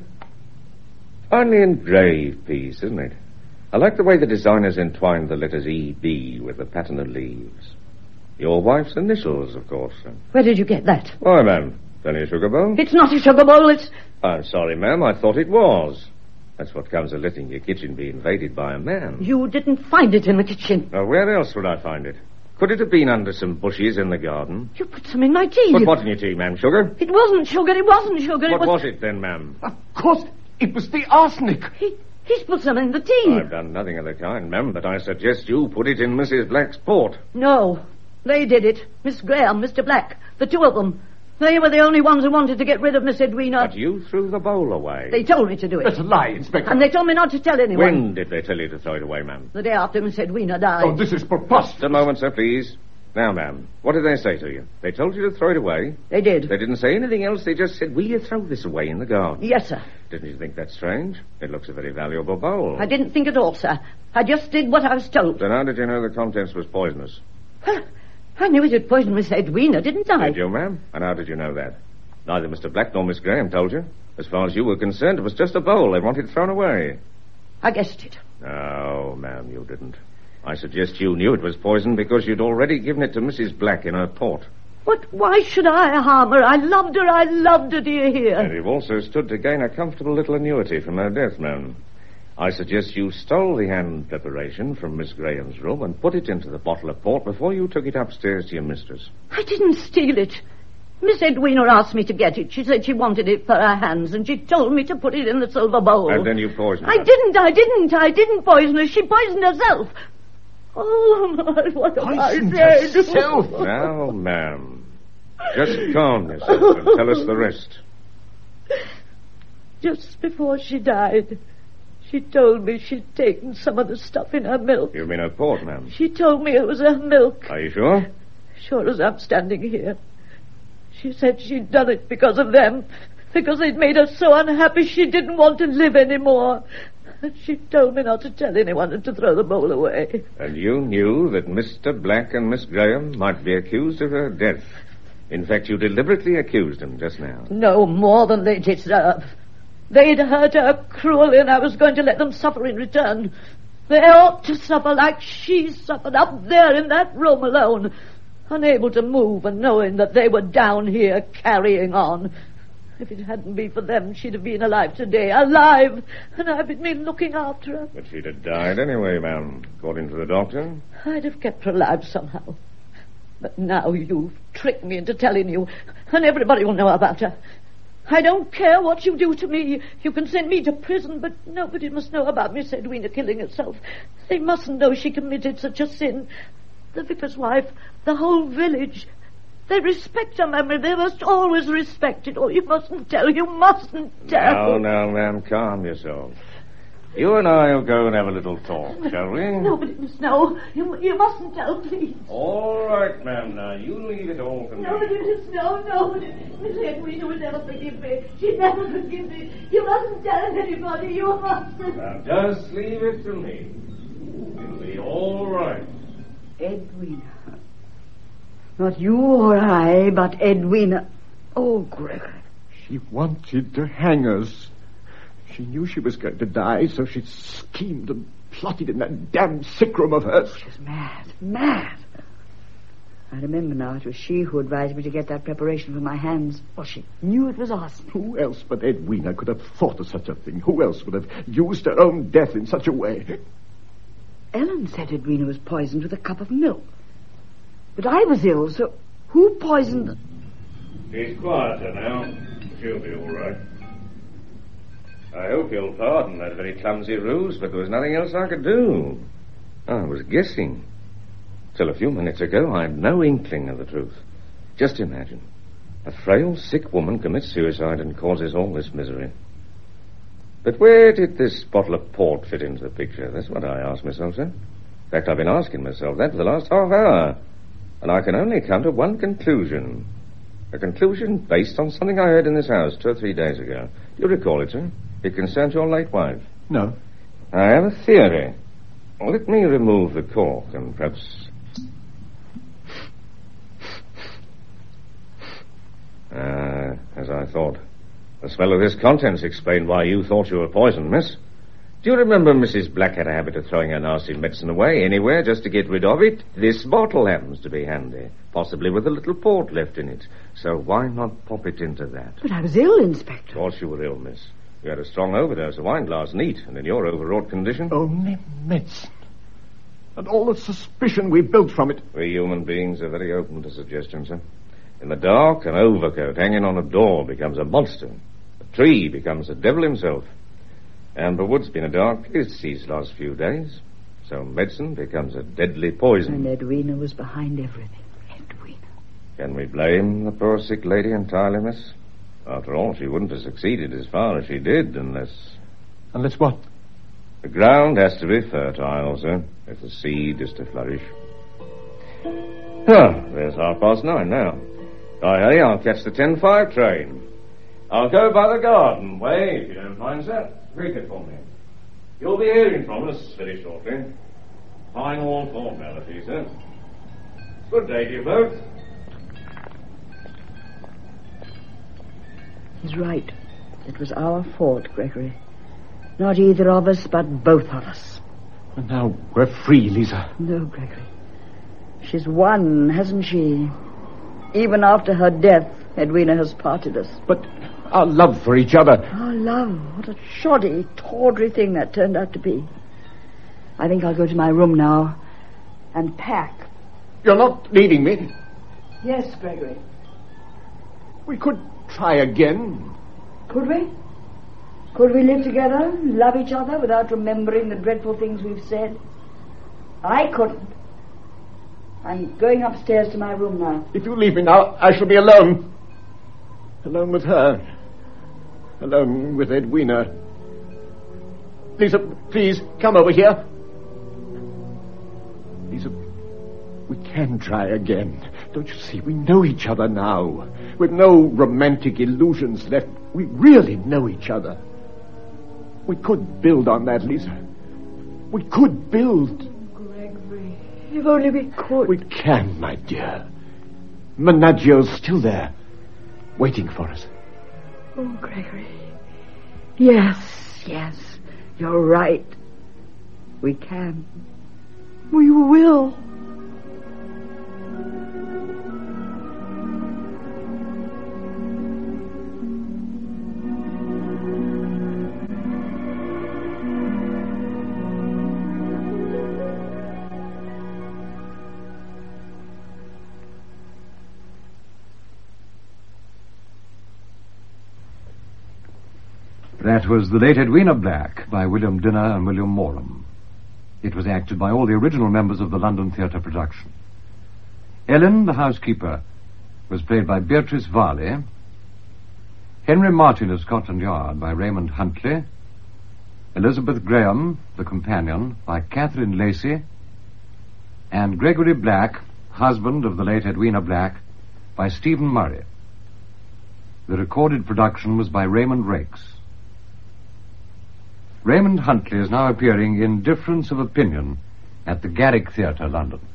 Finely engraved piece, isn't it? I like the way the designers entwined the letters E.B. with the pattern of leaves. Your wife's initials, of course, sir. Where did you get that? Why, ma'am? Only a sugar bowl? It's not a sugar bowl, it's... I'm sorry, ma'am. I thought it was. That's what comes of letting your kitchen be invaded by a man. You didn't find it in the kitchen. Now, where else would I find it? Could it have been under some bushes in the garden? You put some in my tea. Put what in your tea, ma'am? Sugar? It wasn't sugar. It wasn't sugar. What was it then, ma'am? Of course, it was the arsenic. He's put some in the tea. I've done nothing of the kind, ma'am, but I suggest you put it in Mrs. Black's port. No, they did it. Miss Graham, Mr. Black, the two of them. They were the only ones who wanted to get rid of Miss Edwina. But you threw the bowl away. They told me to do it. That's a lie, Inspector. And they told me not to tell anyone. When did they tell you to throw it away, ma'am? The day after Miss Edwina died. Oh, this is preposterous. Just a moment, sir, please. Now, ma'am, what did they say to you? They told you to throw it away? They did. They didn't say anything else. They just said, will you throw this away in the garden? Yes, sir. Didn't you think that strange? It looks a very valuable bowl. I didn't think at all, sir. I just did what I was told. Then how did you know the contents was poisonous? Well, I knew it had poisoned Miss Edwina, didn't I? Did you, ma'am? And how did you know that? Neither Mr. Black nor Miss Graham told you. As far as you were concerned, it was just a bowl they wanted thrown away. I guessed it. No, ma'am, you didn't. I suggest you knew it was poison because you'd already given it to Mrs. Black in her port. But why should I harm her? I loved her, do you hear? And you've also stood to gain a comfortable little annuity from her death, ma'am. I suggest you stole the hand preparation from Miss Graham's room and put it into the bottle of port before you took it upstairs to your mistress. I didn't steal it. Miss Edwina asked me to get it. She said she wanted it for her hands, and she told me to put it in the silver bowl. And then you poisoned her. I didn't poison her. She poisoned herself. Oh, my, what have I said? Herself. Now, ma'am, just calm yourself and tell us the rest. Just before she died, she told me she'd taken some of the stuff in her milk. You mean her port, ma'am? She told me it was her milk. Are you sure? Sure as I'm standing here. She said she'd done it because of them. Because they'd made her so unhappy she didn't want to live anymore. She told me not to tell anyone and to throw the bowl away. And you knew that Mr. Black and Miss Graham might be accused of her death. In fact, you deliberately accused them just now. No more than they deserve. They'd hurt her cruelly, and I was going to let them suffer in return. They ought to suffer like she suffered up there in that room alone, unable to move and knowing that they were down here carrying on. If it hadn't been for them, she'd have been alive today, alive, and I've been looking after her. But she'd have died anyway, ma'am, according to the doctor. I'd have kept her alive somehow. But now you've tricked me into telling you, and everybody will know about her. I don't care what you do to me. You can send me to prison, but nobody must know about Miss Edwina killing herself. They mustn't know she committed such a sin. The vicar's wife, the whole village, they respect her memory. They must always respect it. Oh, you mustn't tell. You mustn't tell. Now, ma'am, calm yourself. You and I will go and have a little talk, shall we? Nobody must know. You mustn't tell, please. All right, ma'am. Now, you leave it all to me. Nobody must know. Nobody. Miss Edwina will never forgive me. She'd never forgive me. You mustn't tell anybody. You mustn't. Now, just leave it to me. It'll be all right. Edwina. Not you or I, but Edwina. Oh, Gregory. She wanted to hang us. She knew she was going to die, so she schemed and plotted in that damn sick room of hers. She was mad. I remember now, it was she who advised me to get that preparation for my hands. Well, she knew it was arsenic. Who else but Edwina could have thought of such a thing? Who else would have used her own death in such a way? Ellen said Edwina was poisoned with a cup of milk. But I was ill, so who poisoned... She's quieter now. She'll be all right. I hope you'll pardon that very clumsy ruse, but there was nothing else I could do. I was guessing. Till a few minutes ago, I had no inkling of the truth. Just imagine. A frail, sick woman commits suicide and causes all this misery. But where did this bottle of port fit into the picture? That's what I asked myself, sir. In fact, I've been asking myself that for the last half hour. And I can only come to one conclusion. A conclusion based on something I heard in this house 2 or 3 days ago. Do you recall it, sir? It concerns your late wife. No. I have a theory. Let me remove the cork and perhaps... as I thought. The smell of this contents explained why you thought you were poisoned, miss. Do you remember Mrs. Black had a habit of throwing her nasty medicine away anywhere just to get rid of it? This bottle happens to be handy, possibly with a little port left in it. So why not pop it into that? But I was ill, Inspector. Of course you were ill, miss. You had a strong overdose of wine last night, and in your overwrought condition... Only medicine. And all the suspicion we built from it. We human beings are very open to suggestion, sir. In the dark, an overcoat hanging on a door becomes a monster. A tree becomes the devil himself. Amber Wood's been a dark place these last few days. So medicine becomes a deadly poison. And Edwina was behind everything. Edwina. Can we blame the poor sick lady entirely, miss? After all, she wouldn't have succeeded as far as she did unless... Unless what? The ground has to be fertile, sir, if the seed is to flourish. Oh, there's 9:30 now. Hey, I'll catch the 10:05 train. I'll go by the garden way, if you don't mind, sir. Greet it for me. You'll be hearing from us very shortly. Final formality, sir. Good day to you both. He's right. It was our fault, Gregory. Not either of us, but both of us. And now we're free, Lisa. No, Gregory. She's won, hasn't she? Even after her death, Edwina has parted us. But our love for each other... Our love. What a shoddy, tawdry thing that turned out to be. I think I'll go to my room now and pack. You're not leaving me? Yes, Gregory. We could try again. Could we? Could we live together, love each other without remembering the dreadful things we've said? I couldn't. I'm going upstairs to my room now. If you leave me now, I shall be alone. Alone with her. Alone with Edwina. Lisa, please, come over here. Lisa, we can try again. Don't you see? We know each other now. With no romantic illusions left, we really know each other. We could build on that, Lisa. We could build. Gregory, if only we could. We can, my dear. Menaggio's still there, waiting for us. Oh, Gregory. Yes, you're right. We can. We will. That was The Late Edwina Black by William Dinner and William Morum. It was acted by all the original members of the London Theatre production. Ellen, the housekeeper, was played by Beatrice Varley. Henry Martin of Scotland Yard by Raymond Huntley. Elizabeth Graham, the companion, by Catherine Lacey. And Gregory Black, husband of the late Edwina Black, by Stephen Murray. The recorded production was by Raymond Rakes. Raymond Huntley is now appearing in Difference of Opinion at the Garrick Theatre, London.